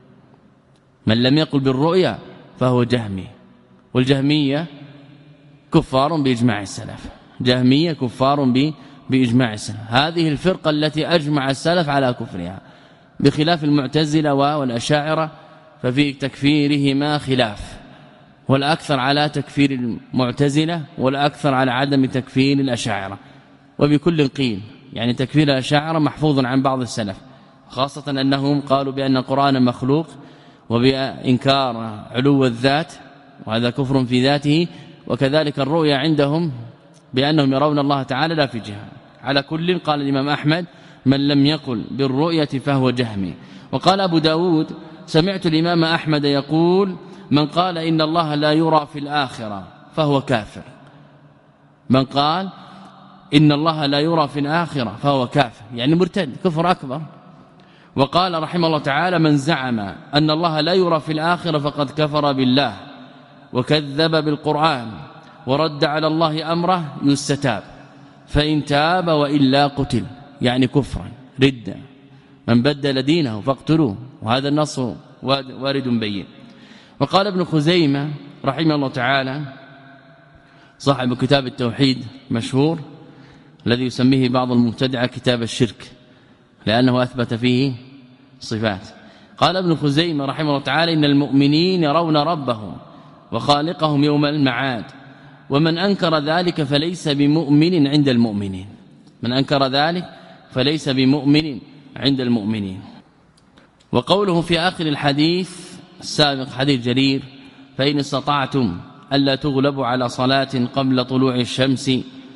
S1: من لم يقل بالرؤيا فهو جهمي. والجهمية كفار بإجماع السلف، جهمية كفار بإجماع السلف، هذه الفرقة التي أجمع السلف على كفرها، بخلاف المعتزلة والأشاعرة ففي تكفيرهما خلاف، والأكثر على تكفير المعتزلة والأكثر على عدم تكفير الأشاعرة. وبكل قيل يعني تكفير الأشاعرة محفوظ عن بعض السلف، خاصة أنهم قالوا بأن القرآن مخلوق وبإنكار علو الذات، وهذا كفر في ذاته. وكذلك الرؤيا عندهم بأنهم يرون الله تعالى لا في جهة. على كل قال الإمام أحمد: من لم يقل بالرؤية فهو جهمي. وقال أبو داود: سمعت الإمام أحمد يقول: من قال إن الله لا يرى في الآخرة فهو كافر. من قال إن الله لا يرى في الآخرة فهو كافر، يعني مرتد كفر أكبر. وقال رحمه الله تعالى: من زعم أن الله لا يرى في الآخرة فقد كفر بالله وكذب بالقرآن ورد على الله أمره يستتاب، فإن تاب وإلا قتل، يعني كفرا ردة. من بدل دينه فاقتلوه، وهذا النص وارد بين. وقال ابن خزيمة رحمه الله تعالى صاحب كتاب التوحيد مشهور الذي يسميه بعض المبتدعة كتاب الشرك لأنه أثبت فيه صفات، قال ابن خزيمة رحمه الله تعالى: إن المؤمنين يرون ربهم وخالقهم يوم المعاد، ومن أنكر ذلك فليس بمؤمن عند المؤمنين، من أنكر ذلك فليس بمؤمن عند المؤمنين. وقوله في آخر الحديث السابق حديث جرير: فإن استطعتم ألا تغلبوا على صلاة قبل طلوع الشمس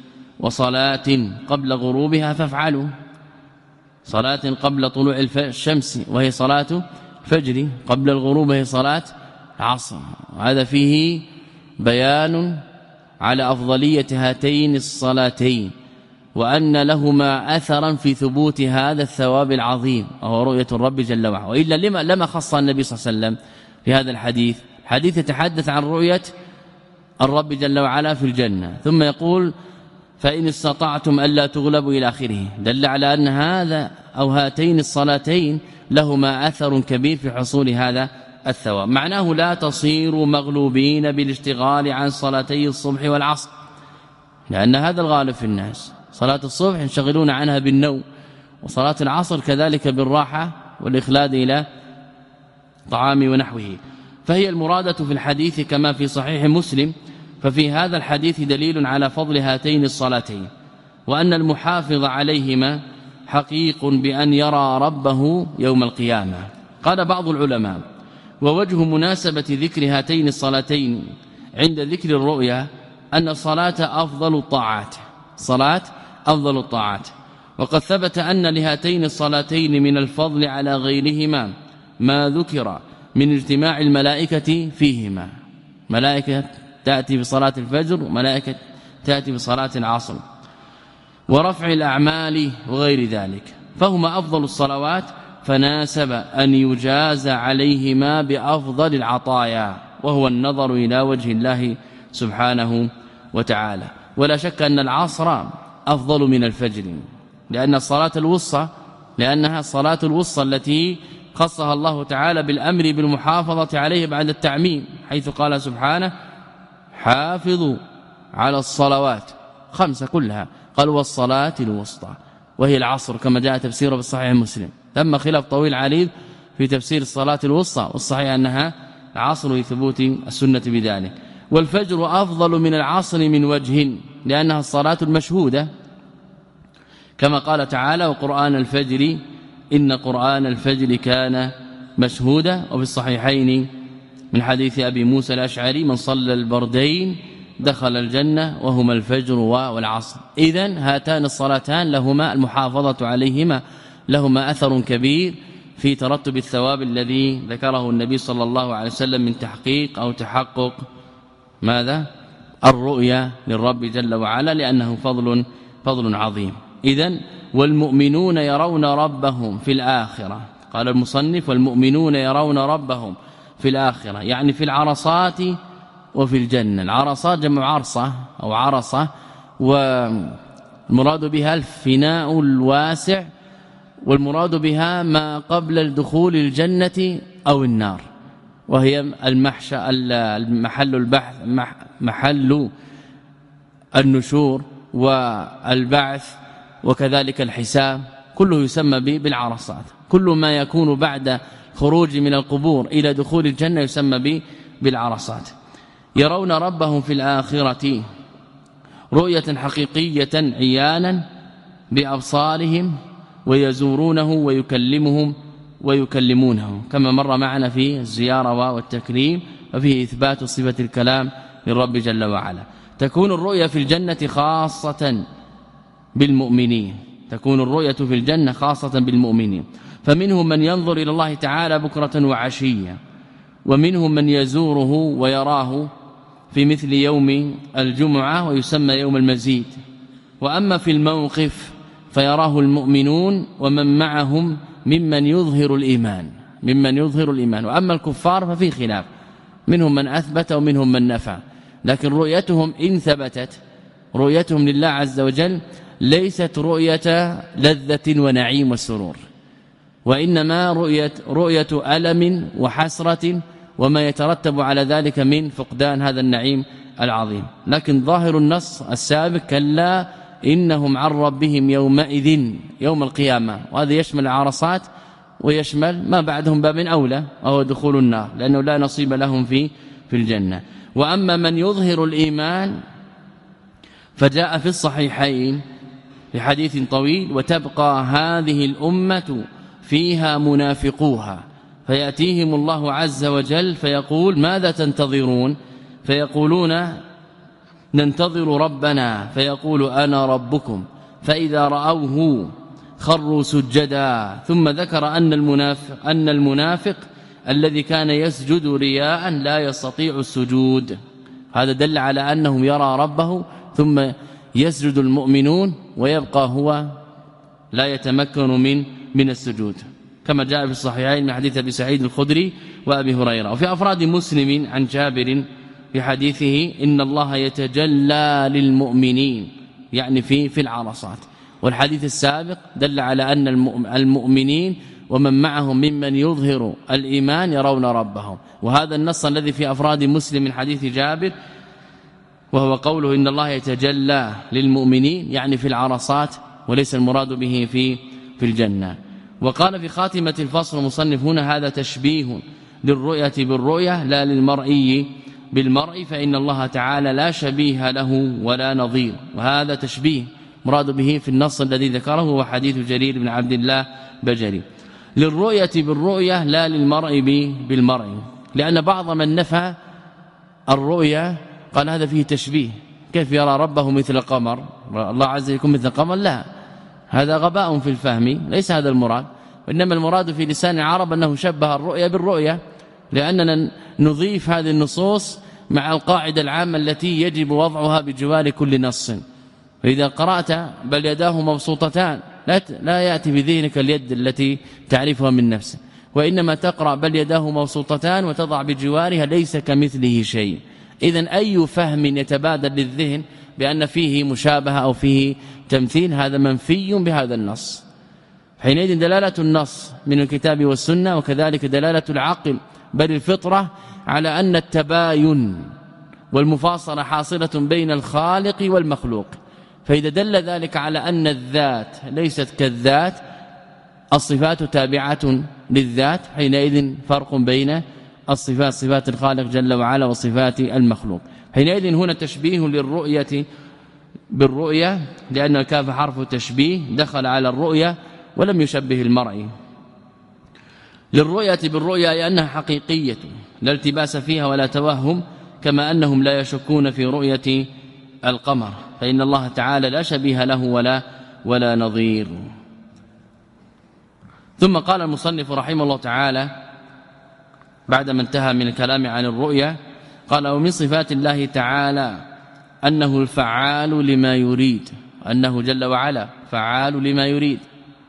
S1: وصلاة قبل غروبها فافعلوا. صلاة قبل طلوع الشمس وهي صلاة الفجر، قبل الغروب وهي صلاة العصر. هذا فيه بيان على أفضلية هاتين الصلاتين، وأن لهما أثرا في ثبوت هذا الثواب العظيم وهو رؤية الرب جل وعلا. وإلا لما لما خص النبي صلى الله عليه وسلم في هذا الحديث؟ الحديث يتحدث عن رؤية الرب جل وعلا في الجنة، ثم يقول فإن استطعتم ألا تغلبوا إلى آخره. دل على أن هذا أو هاتين الصلاتين لهما أثر كبير في حصول هذا الثواب. معناه لا تصيروا مغلوبين بالاشتغال عن صلاتي الصبح والعصر، لأن هذا الغالب في الناس، صلاة الصبح ينشغلون عنها بالنوم، وصلاة العصر كذلك بالراحة والإخلاد إلى طعام ونحوه. فهي المرادة في الحديث كما في صحيح مسلم. ففي هذا الحديث دليل على فضل هاتين الصلاتين، وأن المحافظ عليهما حقيق بأن يرى ربه يوم القيامة. قال بعض العلماء: ووجه مناسبة ذكر هاتين الصلاتين عند ذكر الرؤيا أن الصلاة أفضل الطاعات، صلاة أفضل الطاعات، وقد ثبت أن لهاتين الصلاتين من الفضل على غيرهما ما ذكر من اجتماع الملائكة فيهما، ملائكة تأتي بصلاة الفجر وملائكة تأتي بصلاة العصر، ورفع الأعمال وغير ذلك، فهما أفضل الصلوات، فناسب أن يجاز عليهما بأفضل العطايا، وهو النظر إلى وجه الله سبحانه وتعالى. ولا شك أن العصر أفضل من الفجر، لأن الصلاة الوسطى لأنها الصلاة الوسطى التي خصها الله تعالى بالأمر بالمحافظة عليه بعد التعميم، حيث قال سبحانه: حافظوا على الصلوات خمسة كلها، قال والصلاة الوسطى، وهي العصر كما جاء تفسيره بالصحيح مسلم. ثم خلاف طويل عريض في تفسير الصلاة الوسطى، والصحيح أنها العصر لثبوت السنة بذلك. والفجر أفضل من العصر من وجه، لأنها الصلاة المشهودة، كما قال تعالى: وقرآن الفجر إن قرآن الفجر كان مشهودا. وفي الصحيحين من حديث أبي موسى الأشعري: من صلى البردين دخل الجنة، وهما الفجر والعصر. إذن هاتان الصلاتان لهما المحافظة عليهما لهما أثر كبير في ترتب الثواب الذي ذكره النبي صلى الله عليه وسلم من تحقيق أو تحقق ماذا؟ الرؤيا للرب جل وعلا، لأنه فضل فضل عظيم. إذن والمؤمنون يرون ربهم في الآخرة، قال المصنف: والمؤمنون يرون ربهم في الآخرة، يعني في العرصات وفي الجنة. العرصات جمع عرصة أو عرصة، والمراد بها الفناء الواسع، والمراد بها ما قبل الدخول الجنة أو النار، وهي المحشى المحل البحث محل النشور والبعث وكذلك الحساب، كله يسمى بالعرصات. كل ما يكون بعد خروج من القبور إلى دخول الجنة يسمى بالعرصات. يرون ربهم في الآخرة رؤية حقيقية عيانا بأبصارهم، ويزورونه ويكلمهم ويكلمونه، كما مر معنا في الزيارة والتكريم، وفيه إثبات صفة الكلام للرب جل وعلا. تكون الرؤية في الجنة خاصة بالمؤمنين، تكون الرؤية في الجنة خاصة بالمؤمنين، فمنهم من ينظر إلى الله تعالى بكرة وعشية، ومنهم من يزوره ويراه في مثل يوم الجمعة ويسمى يوم المزيد. وأما في الموقف فيراه المؤمنون ومن معهم ممن يظهر الإيمان ممن يظهر الإيمان وأما الكفار ففي خلاف، منهم من أثبت ومنهم من نفى، لكن رؤيتهم إن ثبتت رؤيتهم لله عز وجل ليست رؤية لذة ونعيم وسرور، وإنما رؤية, رؤية ألم وحسرة وما يترتب على ذلك من فقدان هذا النعيم العظيم. لكن ظاهر النص السابق: كلا إنهم عن ربهم يومئذ يوم القيامة، وهذا يشمل العرصات ويشمل ما بعدهم باب أولى وهو دخول النار، لأنه لا نصيب لهم في في الجنة. وأما من يظهر الإيمان فجاء في الصحيحين في حديث طويل: وتبقى هذه الأمة فيها منافقوها، فيأتيهم الله عز وجل فيقول: ماذا تنتظرون؟ فيقولون: ننتظر ربنا، فيقول: أنا ربكم، فإذا رأوه خروا سجدا. ثم ذكر أن المنافق, أن المنافق الذي كان يسجد رياء لا يستطيع السجود، هذا دل على أنه يرى ربه، ثم يسجد المؤمنون ويبقى هو لا يتمكن من من السجود، كما جاء في الصحيحين من حديث أبي سعيد الخدري وأبي هريرة. وفي أفراد مسلم عن جابر في حديثه: إن الله يتجلى للمؤمنين يعني في في العرصات. والحديث السابق دل على أن المؤمنين ومن معهم ممن يظهر الإيمان يرون ربهم. وهذا النص الذي في أفراد مسلم من حديث جابر وهو قوله إن الله يتجلى للمؤمنين يعني في العرصات وليس المراد به في في الجنة. وقال في خاتمة الفصل المصنف هنا هذا تشبيه للرؤية بالرؤية لا للمرئي بالمرء فإن الله تعالى لا شبيه له ولا نظير. وهذا تشبيه مراد به في النص الذي ذكره هو حديث جرير بن عبد الله بجري. للرؤية بالرؤية لا للمرء بالمرء لأن بعض من نفى الرؤية قال هذا فيه تشبيه كيف يرى ربه مثل القمر الله عز وجل يكون مثل القمر لا هذا غباء في الفهم ليس هذا المراد وإنما المراد في لسان العرب أنه شبه الرؤية بالرؤية لأننا نضيف هذه النصوص مع القاعدة العامة التي يجب وضعها بجوار كل نص. فإذا قرأت بل يداه مبسوطتان لا لا يأتي بذهنك اليد التي تعرفها من نفسه وإنما تقرأ بل يداه مبسوطتان وتضع بجوارها ليس كمثله شيء. إذن أي فهم يتبادل للذهن بأن فيه مشابهة أو فيه تمثيل هذا منفي بهذا النص. حينئذ دلالة النص من الكتاب والسنة وكذلك دلالة العقل بل الفطرة على أن التباين والمفاصلة حاصلة بين الخالق والمخلوق. فإذا دل ذلك على أن الذات ليست كالذات الصفات تابعة للذات حينئذ فرق بين الصفات صفات الخالق جل وعلا وصفات المخلوق. حينئذ هنا تشبيه للرؤية بالرؤية لأن الكاف حرف تشبيه دخل على الرؤية ولم يشبه المرء. للرؤية بالرؤية لأنها حقيقية لا التباس فيها ولا توهم كما أنهم لا يشكون في رؤية القمر فإن الله تعالى لا شبيه له ولا ولا نظير. ثم قال المصنف رحمه الله تعالى بعدما انتهى من الكلام عن الرؤيا قال ومن صفات الله تعالى أنه الفعال لما يريد أنه جل وعلا فعال لما يريد.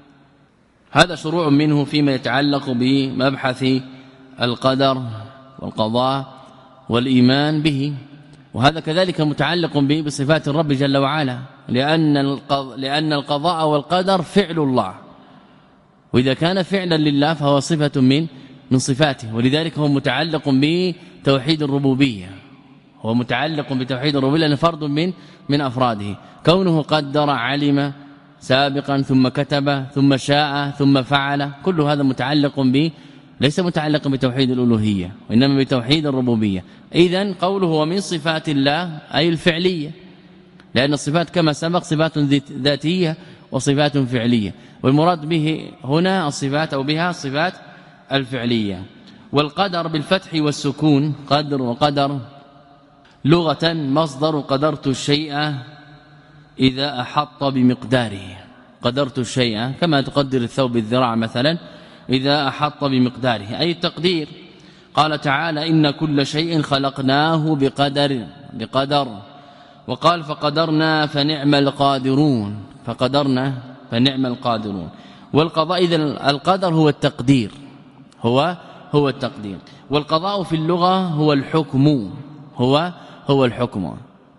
S1: هذا شروع منه فيما يتعلق بمبحث القدر والقضاء والإيمان به وهذا كذلك متعلق به بصفات الرب جل وعلا لأن لأن القضاء والقدر فعل الله وإذا كان فعلا لله فهو صفة من من صفاته ولذلك هو متعلق بتوحيد الربوبية هو متعلق بتوحيد الربوبية لأنه فرد من من أفراده كونه قدر علم سابقا ثم كتب ثم شاء ثم فعل كل هذا متعلق به ليس متعلق بتوحيد الألوهية وإنما بتوحيد الربوبية. إذن قوله هو من صفات الله أي الفعلية لأن الصفات كما سبق صفات ذاتية وصفات فعلية والمراد به هنا الصفات أو بها الصفات الفعلية. والقدر بالفتح والسكون قدر وقدر لغة مصدر قدرت الشيء إذا أحط بمقداره قدرت الشيء كما تقدر الثوب الذراع مثلا إذا أحط بمقداره أي التقدير. قال تعالى إن كل شيء خلقناه بقدر بقدر وقال فقدرنا فنعم القادرون فقدرنا فنعم القادرون. والقضاء إذن القدر هو التقدير هو هو التقدير والقضاء في اللغة هو الحكم هو هو الحكم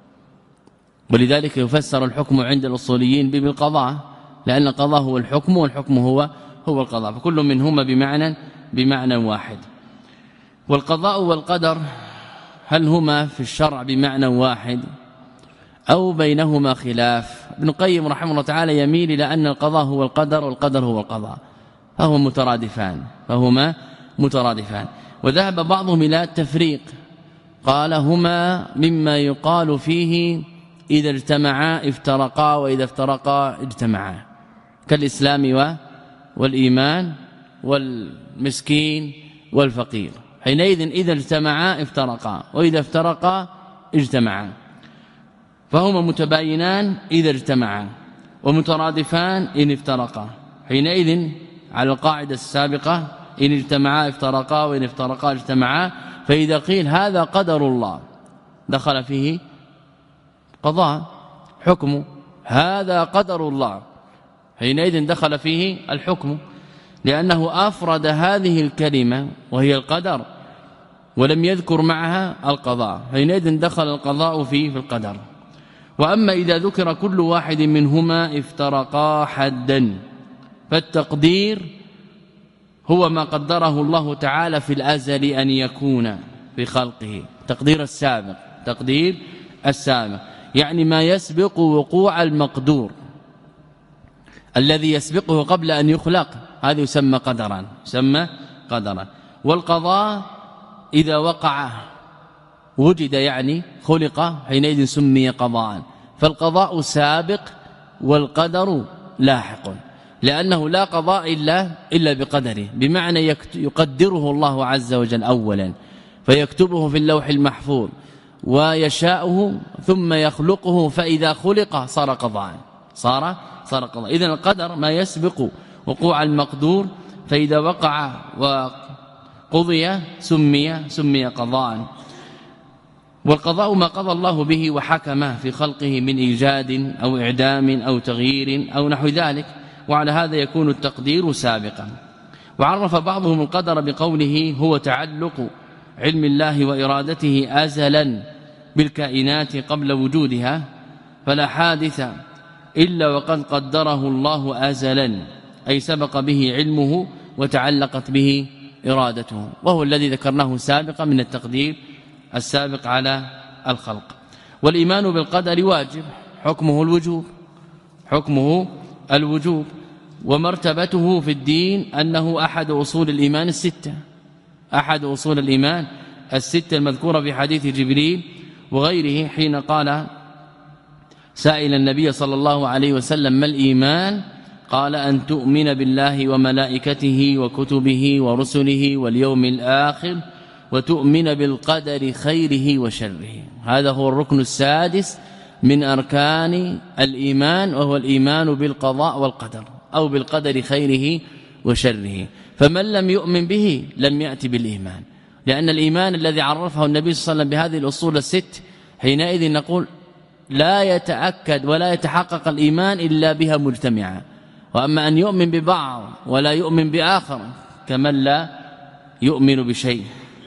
S1: ولذلك يفسر الحكم عند الأصوليين بالقضاء لأن القضاء هو الحكم والحكم هو هو القضاء فكل منهما بمعنى بمعنى واحد. والقضاء والقدر هل هما في الشرع بمعنى واحد أو بينهما خلاف؟ ابن القيم رحمه الله تعالى يميل إلى أن القضاء هو القدر والقدر هو القضاء فهما مترادفان فهما مترادفان. وذهب بعضهم إلى التفريق قال هما مما يقال فيه إذا اجتمعا افترقا وإذا افترقا اجتمعا كالإسلام والإيمان والمسكين والفقير حينئذ إذا اجتمعا افترقا وإذا افترقا اجتمعا فهما متباينان إذا اجتمعا ومترادفان إن افترقا حينئذ على القاعدة السابقة إن اجتمعا افترقا وإن افترقا اجتمعا. فإذا قيل هذا قدر الله دخل فيه قضاء حكم هذا قدر الله حينئذ دخل فيه الحكم لأنه أفرد هذه الكلمة وهي القدر ولم يذكر معها القضاء حينئذ دخل القضاء فيه في القدر. وأما إذا ذكر كل واحد منهما افترقا حدا، فالتقدير هو ما قدره الله تعالى في الأزل أن يكون في خلقه، تقدير السابق، تقدير السابق يعني ما يسبق وقوع المقدور الذي يسبقه قبل أن يخلق، هذا يسمى قدرا، يسمى قدرا. والقضاء إذا وقع وجد يعني خلق حينئذ سمي قضاء، فالقضاء سابق والقدر لاحق، لأنه لا قضاء إلا إلا بقدره، بمعنى يقدره الله عز وجل أولا فيكتبه في اللوح المحفوظ ويشاءه ثم يخلقه، فإذا خلق صار قضاء، صار صار قضاء. إذن القدر ما يسبق وقوع المقدور، فإذا وقع وقضي سمي سمي قضاء. والقضاء ما قضى الله به وحكم في خلقه من إيجاد أو إعدام أو تغيير أو نحو ذلك، وعلى هذا يكون التقدير سابقا. وعرف بعضهم القدر بقوله هو تعلق علم الله وإرادته أزلا بالكائنات قبل وجودها، فلا حادث إلا وقد قدره الله أزلا، أي سبق به علمه وتعلقت به إرادته، وهو الذي ذكرناه سابقا من التقدير السابق على الخلق. والإيمان بالقدر واجب، حكمه الوجوب، حكمه الوجوب ومرتبته في الدين أنه أحد أصول الإيمان الستة، أحد أصول الإيمان الستة المذكورة في حديث جبريل وغيره، حين قال سائل النبي صلى الله عليه وسلم ما الإيمان؟ قال أن تؤمن بالله وملائكته وكتبه ورسله واليوم الآخر وتؤمن بالقدر خيره وشره. هذا هو الركن السادس من أركان الإيمان، وهو الإيمان بالقضاء والقدر أو بالقدر خيره وشره. فمن لم يؤمن به لم يأتي بالإيمان، لأن الإيمان الذي عرفه النبي صلى الله عليه وسلم بهذه الأصول الست حينئذ نقول لا يتأكد ولا يتحقق الإيمان إلا بها مجتمعة. وأما أن يؤمن ببعض ولا يؤمن بآخر كمن لا يؤمن بشيء.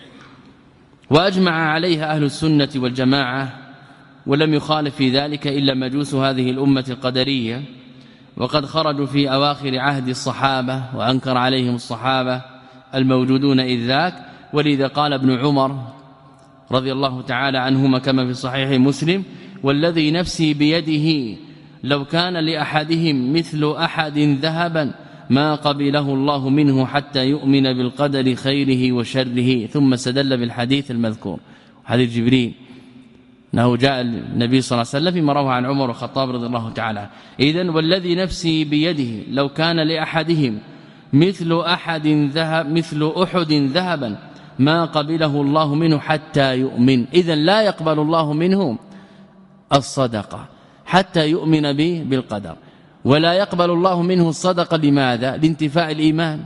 S1: وأجمع عليها أهل السنة والجماعة، ولم يخالف في ذلك إلا مجوس هذه الأمة القدرية، وقد خرجوا في أواخر عهد الصحابة وأنكر عليهم الصحابة الموجودون إذ ذاك. ولذا قال ابن عمر رضي الله تعالى عنهما كما في صحيح مسلم والذي نفسي بيده لو كان لأحدهم مثل أحد ذهبا ما قبله الله منه حتى يؤمن بالقدر خيره وشره. ثم استدل بالحديث المذكور حديث جبريل انه جاء النبي صلى الله عليه وسلم فيما روى عن عمر الخطاب رضي الله تعالى. اذن والذي نفسي بيده لو كان لأحدهم مثل أحد ذهب مثل أحد ذهبا ما قبله الله منه حتى يؤمن. اذن لا يقبل الله منه الصدقة حتى يؤمن به بالقدر، ولا يقبل الله منه الصدقة لماذا؟ لانتفاء الإيمان.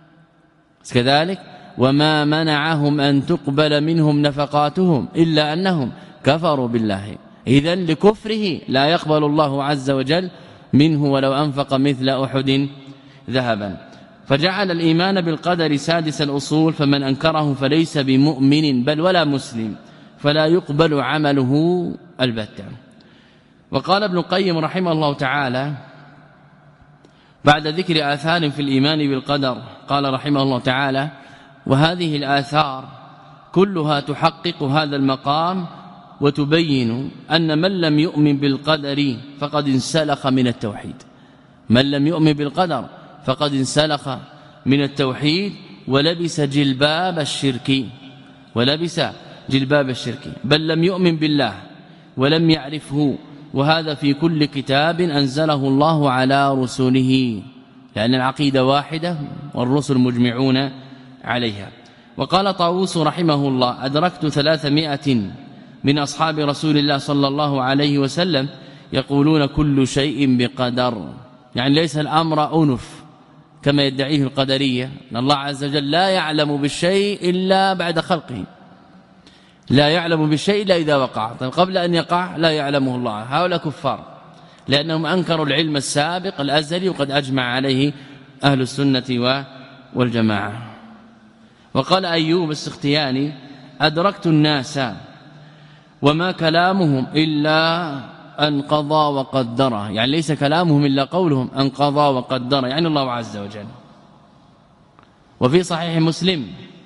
S1: كذلك وما منعهم أن تقبل منهم نفقاتهم إلا أنهم كفروا بالله. إذن لكفره لا يقبل الله عز وجل منه ولو أنفق مثل أحد ذهبا. فجعل الإيمان بالقدر سادس الأصول، فمن أنكره فليس بمؤمن بل ولا مسلم، فلا يقبل عمله البتة. وقال ابن القيم رحمه الله تعالى بعد ذكر آثار في الإيمان بالقدر قال رحمه الله تعالى وهذه الآثار كلها تحقق هذا المقام وتبين أن من لم يؤمن بالقدر فقد انسلخ من التوحيد. من لم يؤمن بالقدر فقد انسلخ من التوحيد ولبس جلباب الشرك ولبس جلباب الشرك بل لم يؤمن بالله ولم يعرفه، وهذا في كل كتاب أنزله الله على رسله، لأن العقيدة واحدة والرسل مجمعون عليها. وقال طاووس رحمه الله أدركت ثلاثمائة من أصحاب رسول الله صلى الله عليه وسلم يقولون كل شيء بقدر، يعني ليس الأمر أنف كما يدعيه القدرية، أن الله عز وجل لا يعلم بالشيء إلا بعد خلقه، لا يعلم بالشيء إلا إذا وقع، طيب قبل أن يقع لا يعلمه الله. هؤلاء كفار لأنهم أنكروا العلم السابق الأزلي وقد أجمع عليه أهل السنة والجماعة. وقال أيوب السختياني أدركت الناس وما كلامهم إلا أن قضى وقدر، يعني ليس كلامهم إلا قولهم أن قضى وقدر، يعني الله عز وجل. وفي صحيح مسلم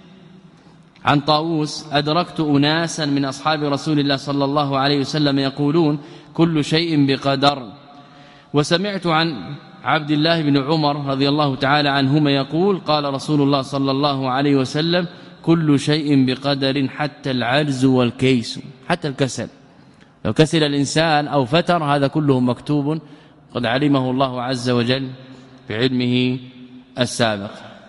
S1: عن طاووس أدركت أناسا من أصحاب رسول الله صلى الله عليه وسلم يقولون كل شيء بقدر. وسمعت عن عبد الله بن عمر رضي الله تعالى عنهما يقول قال رسول الله صلى الله عليه وسلم كل شيء بقدر حتى العجز والكيس، حتى الكسل، لو كسل الإنسان أو فتر هذا كله مكتوب قد علمه الله عز وجل بعلمه السابق.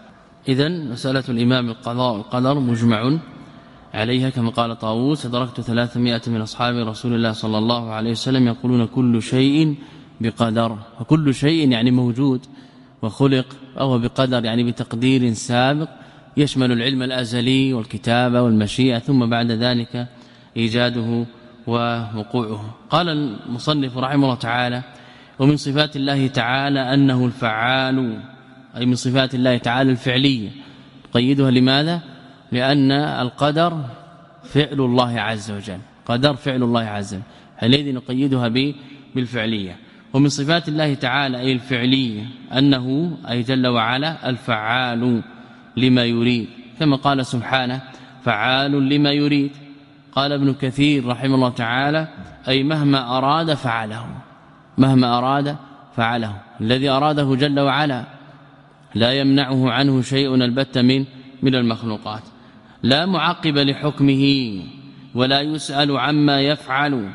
S1: إذن مسألة الإمام القضاء والقدر مجمع عليها كما قال طاووس أدركت ثلاثمائة من أصحاب رسول الله صلى الله عليه وسلم يقولون كل شيء بقدر، وكل شيء يعني موجود وخلق أو بقدر يعني بتقدير سابق يشمل العلم الأزلي والكتابة والمشيئة ثم بعد ذلك إيجاده ووقوعه. قال المصنف رحمه الله تعالى ومن صفات الله تعالى أنه الفعال، أي من صفات الله تعالى الفعلية. قيدها لماذا؟ لأن القدر فعل الله عز وجل، قدر فعل الله عز وجل، حينئذ نقيدها بالفعلية. ومن صفات الله تعالى أي الفعلية أنه أي جل وعلا الفعال لما يريد، كما قال سبحانه فعال لما يريد. قال ابن كثير رحمه الله تعالى أي مهما أراد فعله، مهما أراد فعله، الذي أراده جل وعلا لا يمنعه عنه شيء البت من من المخلوقات، لا معقب لحكمه ولا يسأل عما يفعل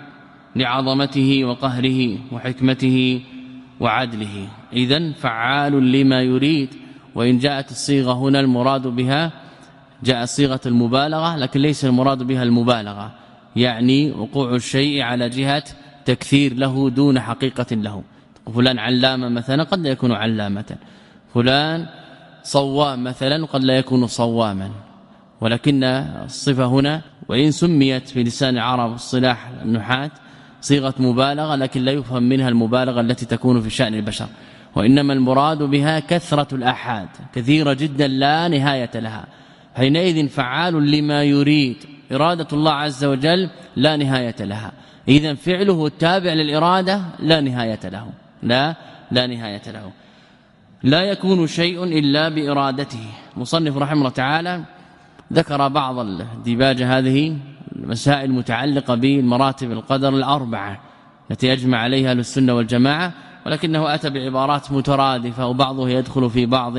S1: لعظمته وقهره وحكمته وعدله. إذن فعال لما يريد. وإن جاءت الصيغة هنا المراد بها جاء صيغة المبالغة، لكن ليس المراد بها المبالغة، يعني وقوع الشيء على جهة تكثير له دون حقيقة له. فلان علامة مثلا قد لا يكون علامة، فلان صوام مثلا قد لا يكون صواما، ولكن الصفة هنا وإن سميت في لسان العرب الصلاح النحاة صيغة مبالغة، لكن لا يفهم منها المبالغة التي تكون في شأن البشر، وإنما المراد بها كثرة الآحاد كثيرة جدا لا نهاية لها. حينئذ فعال لما يريد، إرادة الله عز وجل لا نهاية لها، إذن فعله التابع للإرادة لا نهاية له، لا لا نهاية له. لا يكون شيء إلا بإرادته. مصنف رحمه الله تعالى ذكر بعض الديباج هذه المسائل المتعلقة بالمراتب القدر الأربعة التي أجمع عليها أهل السنة والجماعة، ولكنه أتى بعبارات مترادفة وبعضه يدخل في بعض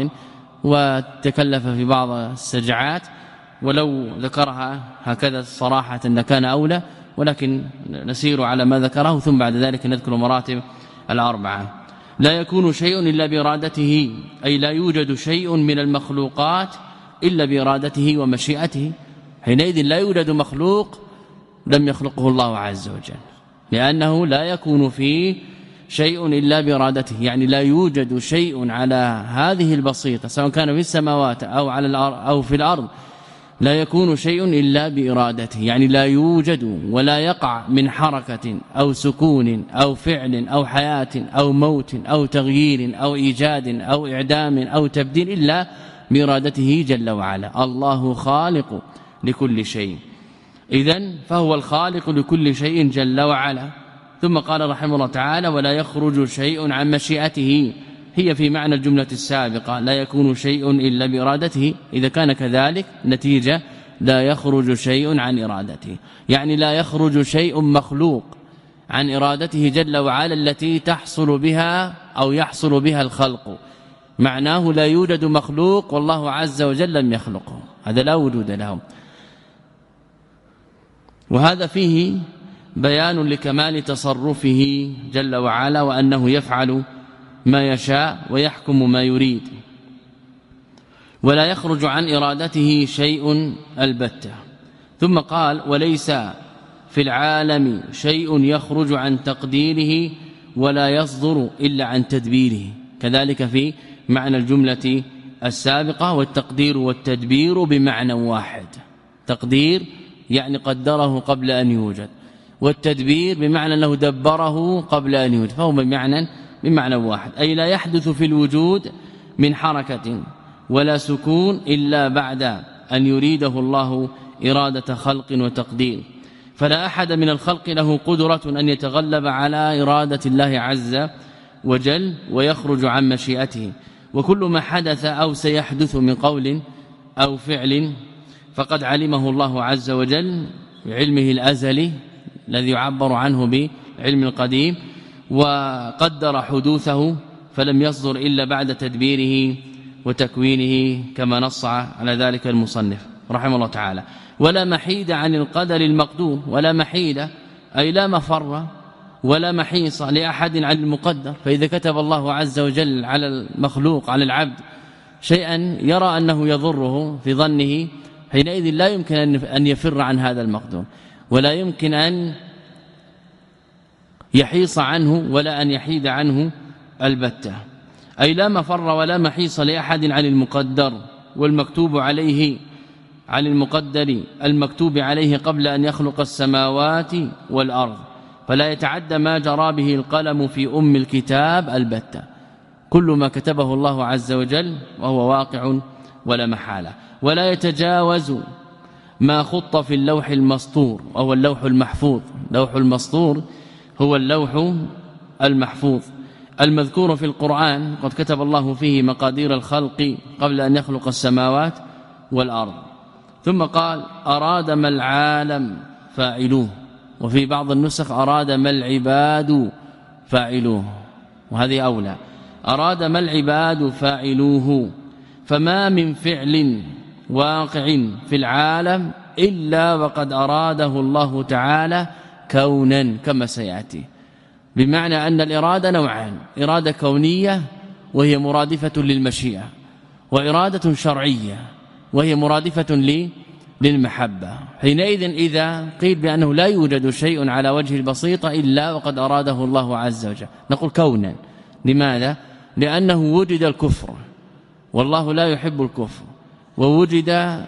S1: وتكلف في بعض السجعات، ولو ذكرها هكذا صراحة لكان أولى، ولكن نسير على ما ذكره ثم بعد ذلك نذكر مراتب الأربعة. لا يكون شيء إلا بإرادته، أي لا يوجد شيء من المخلوقات إلا بإرادته ومشيئته. حينئذ لا يوجد مخلوق لم يخلقه الله عز وجل، لأنه لا يكون فيه شيء إلا بإرادته، يعني لا يوجد شيء على هذه البسيطة سواء كان في السماوات أو على الأرض أو في الأرض، لا يكون شيء إلا بإرادته، يعني لا يوجد ولا يقع من حركة أو سكون أو فعل أو حياة أو موت أو تغيير أو إيجاد أو إعدام أو تبديل إلا بإرادته جل وعلا. الله خالق لكل شيء، إذن فهو الخالق لكل شيء جل وعلا. ثم قال رحمه الله تعالى ولا يخرج شيء عن مشيئته، هي في معنى الجملة السابقة لا يكون شيء إلا بإرادته. إذا كان كذلك نتيجة لا يخرج شيء عن إرادته، يعني لا يخرج شيء مخلوق عن إرادته جل وعلا التي تحصل بها أو يحصل بها الخلق. معناه لا يوجد مخلوق والله عز وجل لم يخلقه، هذا لا وجود له. وهذا فيه بيان لكمال تصرفه جل وعلا، وأنه يفعل ما يشاء ويحكم ما يريد، ولا يخرج عن إرادته شيء البتة. ثم قال وليس في العالم شيء يخرج عن تقديره ولا يصدر إلا عن تدبيره، كذلك في معنى الجملة السابقة. والتقدير والتدبير بمعنى واحد، تقدير يعني قدره قبل أن يوجد، والتدبير بمعنى أنه دبره قبل أن يوجد، فهو بمعنى بمعنى واحد، أي لا يحدث في الوجود من حركة ولا سكون إلا بعد أن يريده الله إرادة خلق وتقدير. فلا أحد من الخلق له قدرة أن يتغلب على إرادة الله عز وجل ويخرج عن مشيئته. وكل ما حدث أو سيحدث من قول أو فعل فقد علمه الله عز وجل بعلمه الأزلي الذي يعبر عنه بعلم القديم، وقدر حدوثه فلم يصدر إلا بعد تدبيره وتكوينه كما نص على ذلك المصنف رحمه الله تعالى. ولا محيد عن القدر المقدور، ولا محيد أي لا مفر ولا محيص لأحد عن المقدر. فإذا كتب الله عز وجل على المخلوق على العبد شيئا يرى أنه يضره في ظنه، حينئذ لا يمكن أن يفر عن هذا المقدور، ولا يمكن أن يحيص عنه ولا أن يحيد عنه البتة. أي لا مفر ولا محيص لأحد عن المقدر والمكتوب عليه، عن المقدر المكتوب عليه قبل أن يخلق السماوات والأرض، فلا يتعدى ما جرى به القلم في أم الكتاب البتة، كل ما كتبه الله عز وجل وهو واقع ولا محالة. ولا يتجاوز ما خط في اللوح المسطور وهو اللوح المحفوظ. لوح المسطور هو اللوح المحفوظ المذكور في القرآن، قد كتب الله فيه مقادير الخلق قبل أن يخلق السماوات والأرض. ثم قال أراد ما العالم فاعلوه، وفي بعض النسخ أراد ما العباد فاعلوه، وهذه أولى. أراد ما العباد فاعلوه، فما من فعل واقع في العالم إلا وقد أراده الله تعالى كونا كما سيأتي. بمعنى أن الإرادة نوعان: إرادة كونية وهي مرادفة للمشيئة، وإرادة شرعية وهي مرادفة للمحبة. حينئذ إذا قيل بأنه لا يوجد شيء على وجه البسيطة إلا وقد أراده الله عز وجل، نقول كونا. لماذا؟ لأنه وجد الكفر والله لا يحب الكفر، ووجد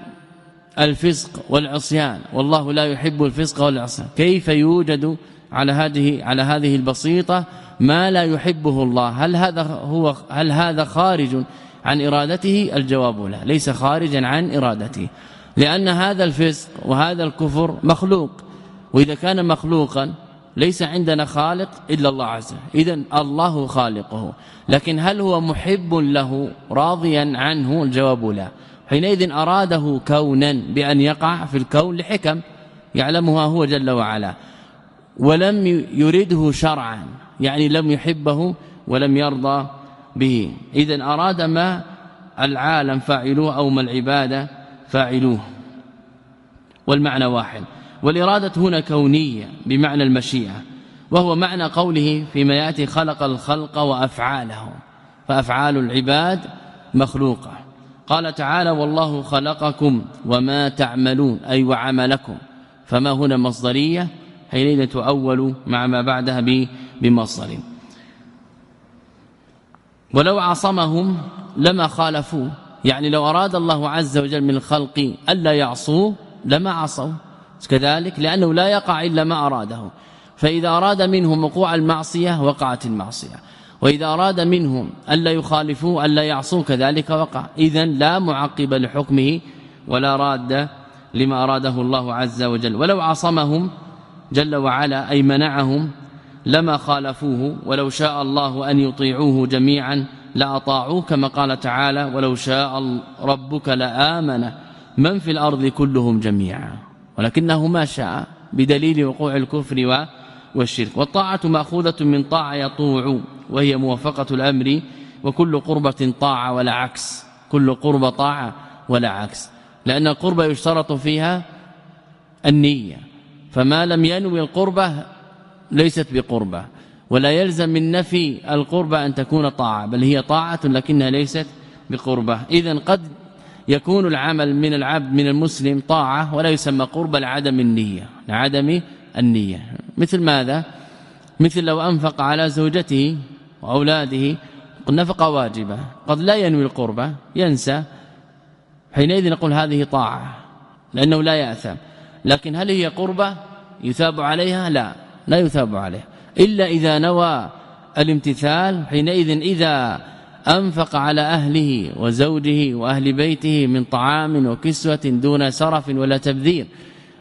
S1: الفسق والعصيان والله لا يحب الفسق والعصيان. كيف يوجد على هذه على هذه البسيطة ما لا يحبه الله؟ هل هذا هو هل هذا خارج عن إرادته؟ الجواب لا، ليس خارجا عن إرادته، لأن هذا الفسق وهذا الكفر مخلوق، وإذا كان مخلوقا ليس عندنا خالق إلا الله عز وجل، إذن الله خالقه. لكن هل هو محب له راضيا عنه؟ الجواب لا. حينئذ أراده كونا بأن يقع في الكون لحكم يعلمها هو جل وعلا، ولم يرده شرعا، يعني لم يحبه ولم يرضى به. إذن أراد ما العالم فاعلوه أو ما العبادة فاعلوه، والمعنى واحد. والإرادة هنا كونية بمعنى المشيئة، وهو معنى قوله فيما يأتي خلق الخلق وأفعالهم، فأفعال العباد مخلوقة. قال تعالى والله خلقكم وما تعملون، أي وعملكم، فما هنا مصدرية حينئذ تؤول مع ما بعدها بمصدر. ولو عصمهم لما خالفوا، يعني لو أراد الله عز وجل من الخلق ألا يعصوه لما عصوا كذلك، لأنه لا يقع إلا ما أراده. فإذا أراد منهم وقوع المعصية وقعت المعصية، وإذا أراد منهم ألا يخالفوا ألا يعصوا كذلك وقع. إذن لا معقب لحكمه ولا راد لما أراده الله عز وجل. ولو عصمهم جل وعلا أي منعهم لما خالفوه، ولو شاء الله أن يطيعوه جميعا لأطاعوه، كما قال تعالى ولو شاء ربك لآمن من في الأرض كلهم جميعا، ولكنه ما شاء بدليل وقوع الكفر والشرك. والطاعة مأخوذة من طاعة يطوع، وهي موافقة الأمر، وكل قربة طاعة ولا عكس، كل قربة طاعة ولا عكس، لأن القربة يشترط فيها النية، فما لم ينوي القربة ليست بقربة، ولا يلزم من نفي القربة أن تكون طاعة، بل هي طاعة لكنها ليست بقربة. إذن قد يكون العمل من العبد من المسلم طاعة ولا يسمى قربة لعدم النية، لعدم النية. مثل ماذا؟ مثل لو أنفق على زوجته وأولاده نفقة واجبة، قد لا ينوي القربة ينسى، حينئذ نقول هذه طاعة لأنه لا يأثم. لكن هل هي قربة يثاب عليها؟ لا، لا يثاب عليها إلا إذا نوى الامتثال. حينئذ إذا أنفق على أهله وزوجه وأهل بيته من طعام وكسوة دون سرف ولا تبذير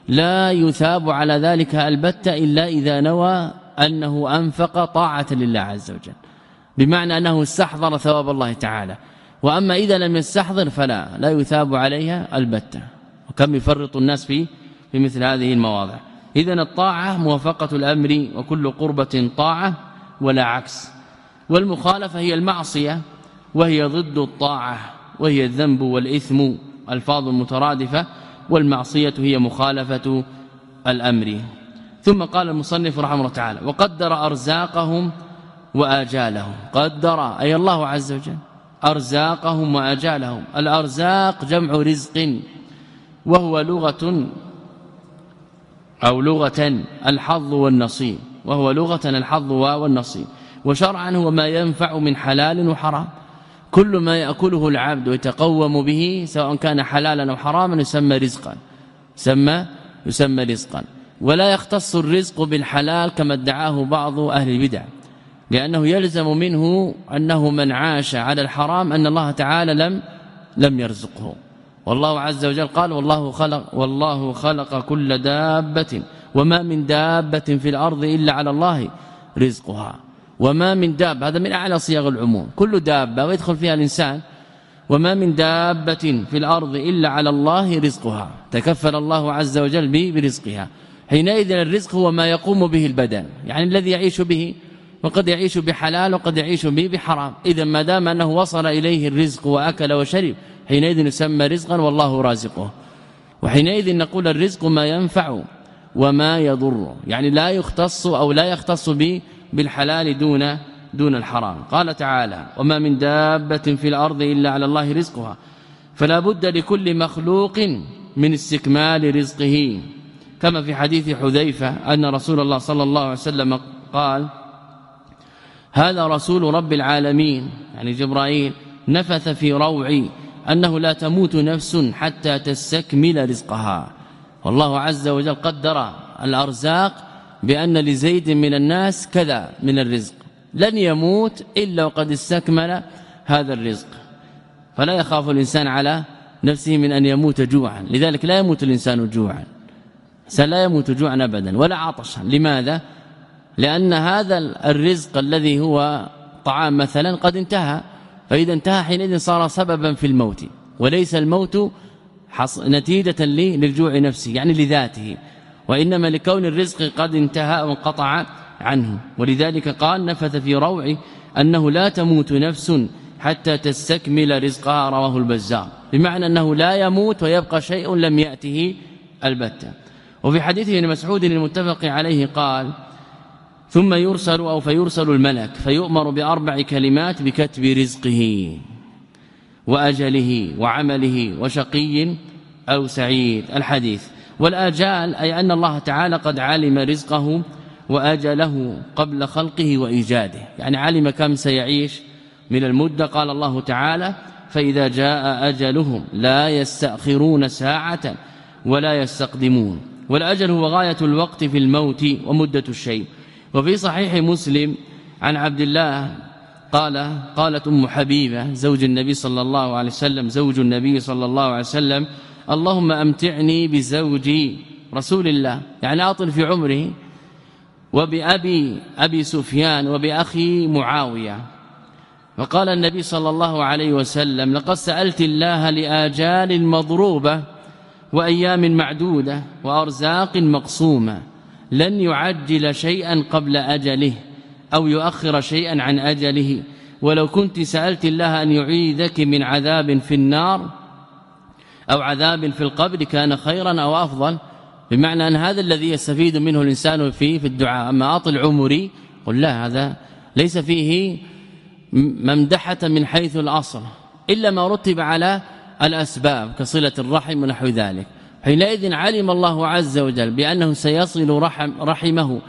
S1: لا يثاب على ذلك البتة إلا إذا نوى أنه أنفق طاعة لله عز وجل، بمعنى أنه استحضر ثواب الله تعالى. وأما إذا لم يستحضر فلا لا يثاب عليها البتة. وكم يفرط الناس في في مثل هذه المواضع. إذن الطاعة موافقة الأمر، وكل قربة طاعة ولا عكس. والمخالفة هي المعصية، وهي ضد الطاعة، وهي الذنب والإثم، ألفاظ مترادفة، والمعصية هي مخالفة الأمر. ثم قال المصنف رحمه الله تعالى: وقدر أرزاقهم وآجالهم. قدر أي الله عز وجل أرزاقهم وآجالهم. الأرزاق جمع رزق، وهو لغة أو لغة الحظ والنصيب، وهو لغة الحظ والنصيب، وشرعا هو ما ينفع من حلال وحرام. كل ما يأكله العبد ويتقوم به سواء كان حلالا أو حراما يسمى رزقا، يسمى يسمى رزقا. ولا يختص الرزق بالحلال كما ادعاه بعض أهل البدع، لأنه يلزم منه أنه من عاش على الحرام أن الله تعالى لم لم يرزقه. والله عز وجل قال: والله خلق والله خلق كل دابة وما من دابة في الأرض إلا على الله رزقها. وما من دابة، هذا من أعلى صيغ العموم، كل دابة ويدخل فيها الإنسان. وما من دابة في الأرض إلا على الله رزقها، تكفل الله عز وجل برزقها. حينئذ الرزق هو ما يقوم به البدن، يعني الذي يعيش به، وقد يعيش بحلال وقد يعيش به بحرام. إذا ما دام أنه وصل إليه الرزق وأكل وشرب حينئذ يسمى رزقا والله رازقه. وحينئذ نقول الرزق ما ينفع وما يضر، يعني لا يختص أو لا يختص به بالحلال دون دون الحرام. قال تعالى: وما من دابة في الأرض إلا على الله رزقها. فلا بد لكل مخلوق من استكمال رزقه، كما في حديث حذيفة أن رسول الله صلى الله عليه وسلم قال: هذا رسول رب العالمين، يعني جبرائيل، نفث في روعي أنه لا تموت نفس حتى تستكمل رزقها. والله عز وجل قدر الأرزاق بأن لزيد من الناس كذا من الرزق، لن يموت إلا وقد استكمل هذا الرزق. فلا يخاف الإنسان على نفسه من أن يموت جوعا، لذلك لا يموت الإنسان جوعا، لا يموت جوعا أبدا ولا عطشا. لماذا؟ لأن هذا الرزق الذي هو طعام مثلا قد انتهى، فإذا انتهى حينئذ صار سببا في الموت، وليس الموت نتيجة للجوع نفسه يعني لذاته، وإنما لكون الرزق قد انتهى وانقطع عنه. ولذلك قال: نفث في روعي أنه لا تموت نفس حتى تستكمل رزقها، رواه البزار، بمعنى أنه لا يموت ويبقى شيء لم يأته البتة. وفي حديث ابن مسعود المتفق عليه قال: ثم يرسل أو فيرسل الملك فيؤمر بأربع كلمات بكتب رزقه وأجله وعمله وشقي أو سعيد. الحديث. والآجال أي أن الله تعالى قد علم رزقه وأجله قبل خلقه وإيجاده، يعني علم كم سيعيش من المدة. قال الله تعالى: فإذا جاء أجلهم لا يستأخرون ساعة ولا يستقدمون. والأجل هو غاية الوقت في الموت ومدة الشيء. وفي صحيح مسلم عن عبد الله قال: قالت أم حبيبة زوج النبي صلى الله عليه وسلم زوج النبي صلى الله عليه وسلم: اللهم أمتعني بزوجي رسول الله، يعني أطل في عمره، وبأبي أبي سفيان، وبأخي معاوية. وقال النبي صلى الله عليه وسلم: لقد سألت الله لآجال مضروبة وأيام معدودة وأرزاق مقسومة، لن يعجل شيئا قبل أجله أو يؤخر شيئا عن أجله. ولو كنت سألت الله أن يعيذك من عذاب في النار أو عذاب في القبر كان خيرا أو أفضل، بمعنى أن هذا الذي يستفيد منه الإنسان فيه في الدعاء. أما أطل عمري قل لا، هذا ليس فيه ممدحة من حيث الأصل إلا ما رتب على الأسباب كصلة الرحم ونحو ذلك. حينئذ علم الله عز وجل بأنه سيصل رحم رحمه،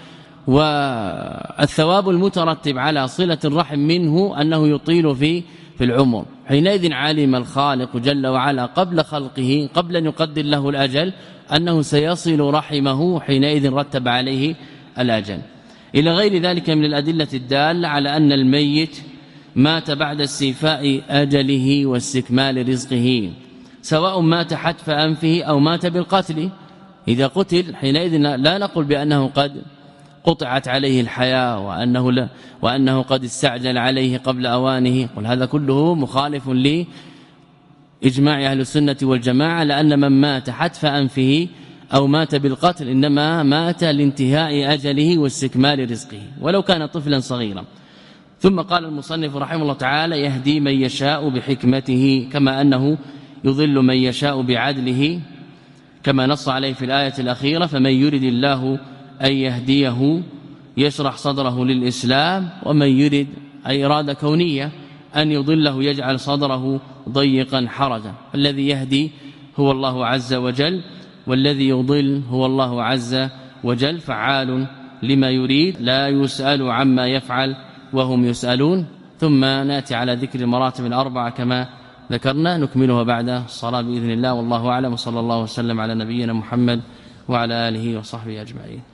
S1: والثواب المترتب على صلة الرحم منه أنه يطيل في في العمر. حينئذ علم الخالق جل وعلا قبل خلقه، قبل أن يقدر له الأجل، أنه سيصل رحمه، حينئذ رتب عليه الأجل. إلى غير ذلك من الأدلة الدالة على أن الميت مات بعد استيفاء أجله واستكمال رزقه، سواء مات حتف أنفه أو مات بالقتل، إذا قتل حينئذ لا نقول بأنه قد قطعت عليه الحياة وأنه, لا وأنه قد استعجل عليه قبل أوانه. قل هذا كله مخالف لإجماع أهل السنة والجماعة، لأن من مات حتف أنفه أو مات بالقتل إنما مات لانتهاء أجله واستكمال رزقه ولو كان طفلا صغيرا. ثم قال المصنف رحمه الله تعالى: يهدي من يشاء بحكمته، كما أنه يضل من يشاء بعدله كما نص عليه في الآية الأخيرة: فمن يرد الله أن يهديه يشرح صدره للإسلام، ومن يرد أي إرادة كونية أن يضله يجعل صدره ضيقا حرجا. الذي يهدي هو الله عز وجل، والذي يضل هو الله عز وجل، فعال لما يريد لا يسأل عما يفعل وهم يسألون. ثم نأتي على ذكر المراتب الأربعة كما ذكرنا، نكملها بعد الصلاة بإذن الله، والله أعلم. وصلى الله وسلم على نبينا محمد وعلى آله وصحبه أجمعين.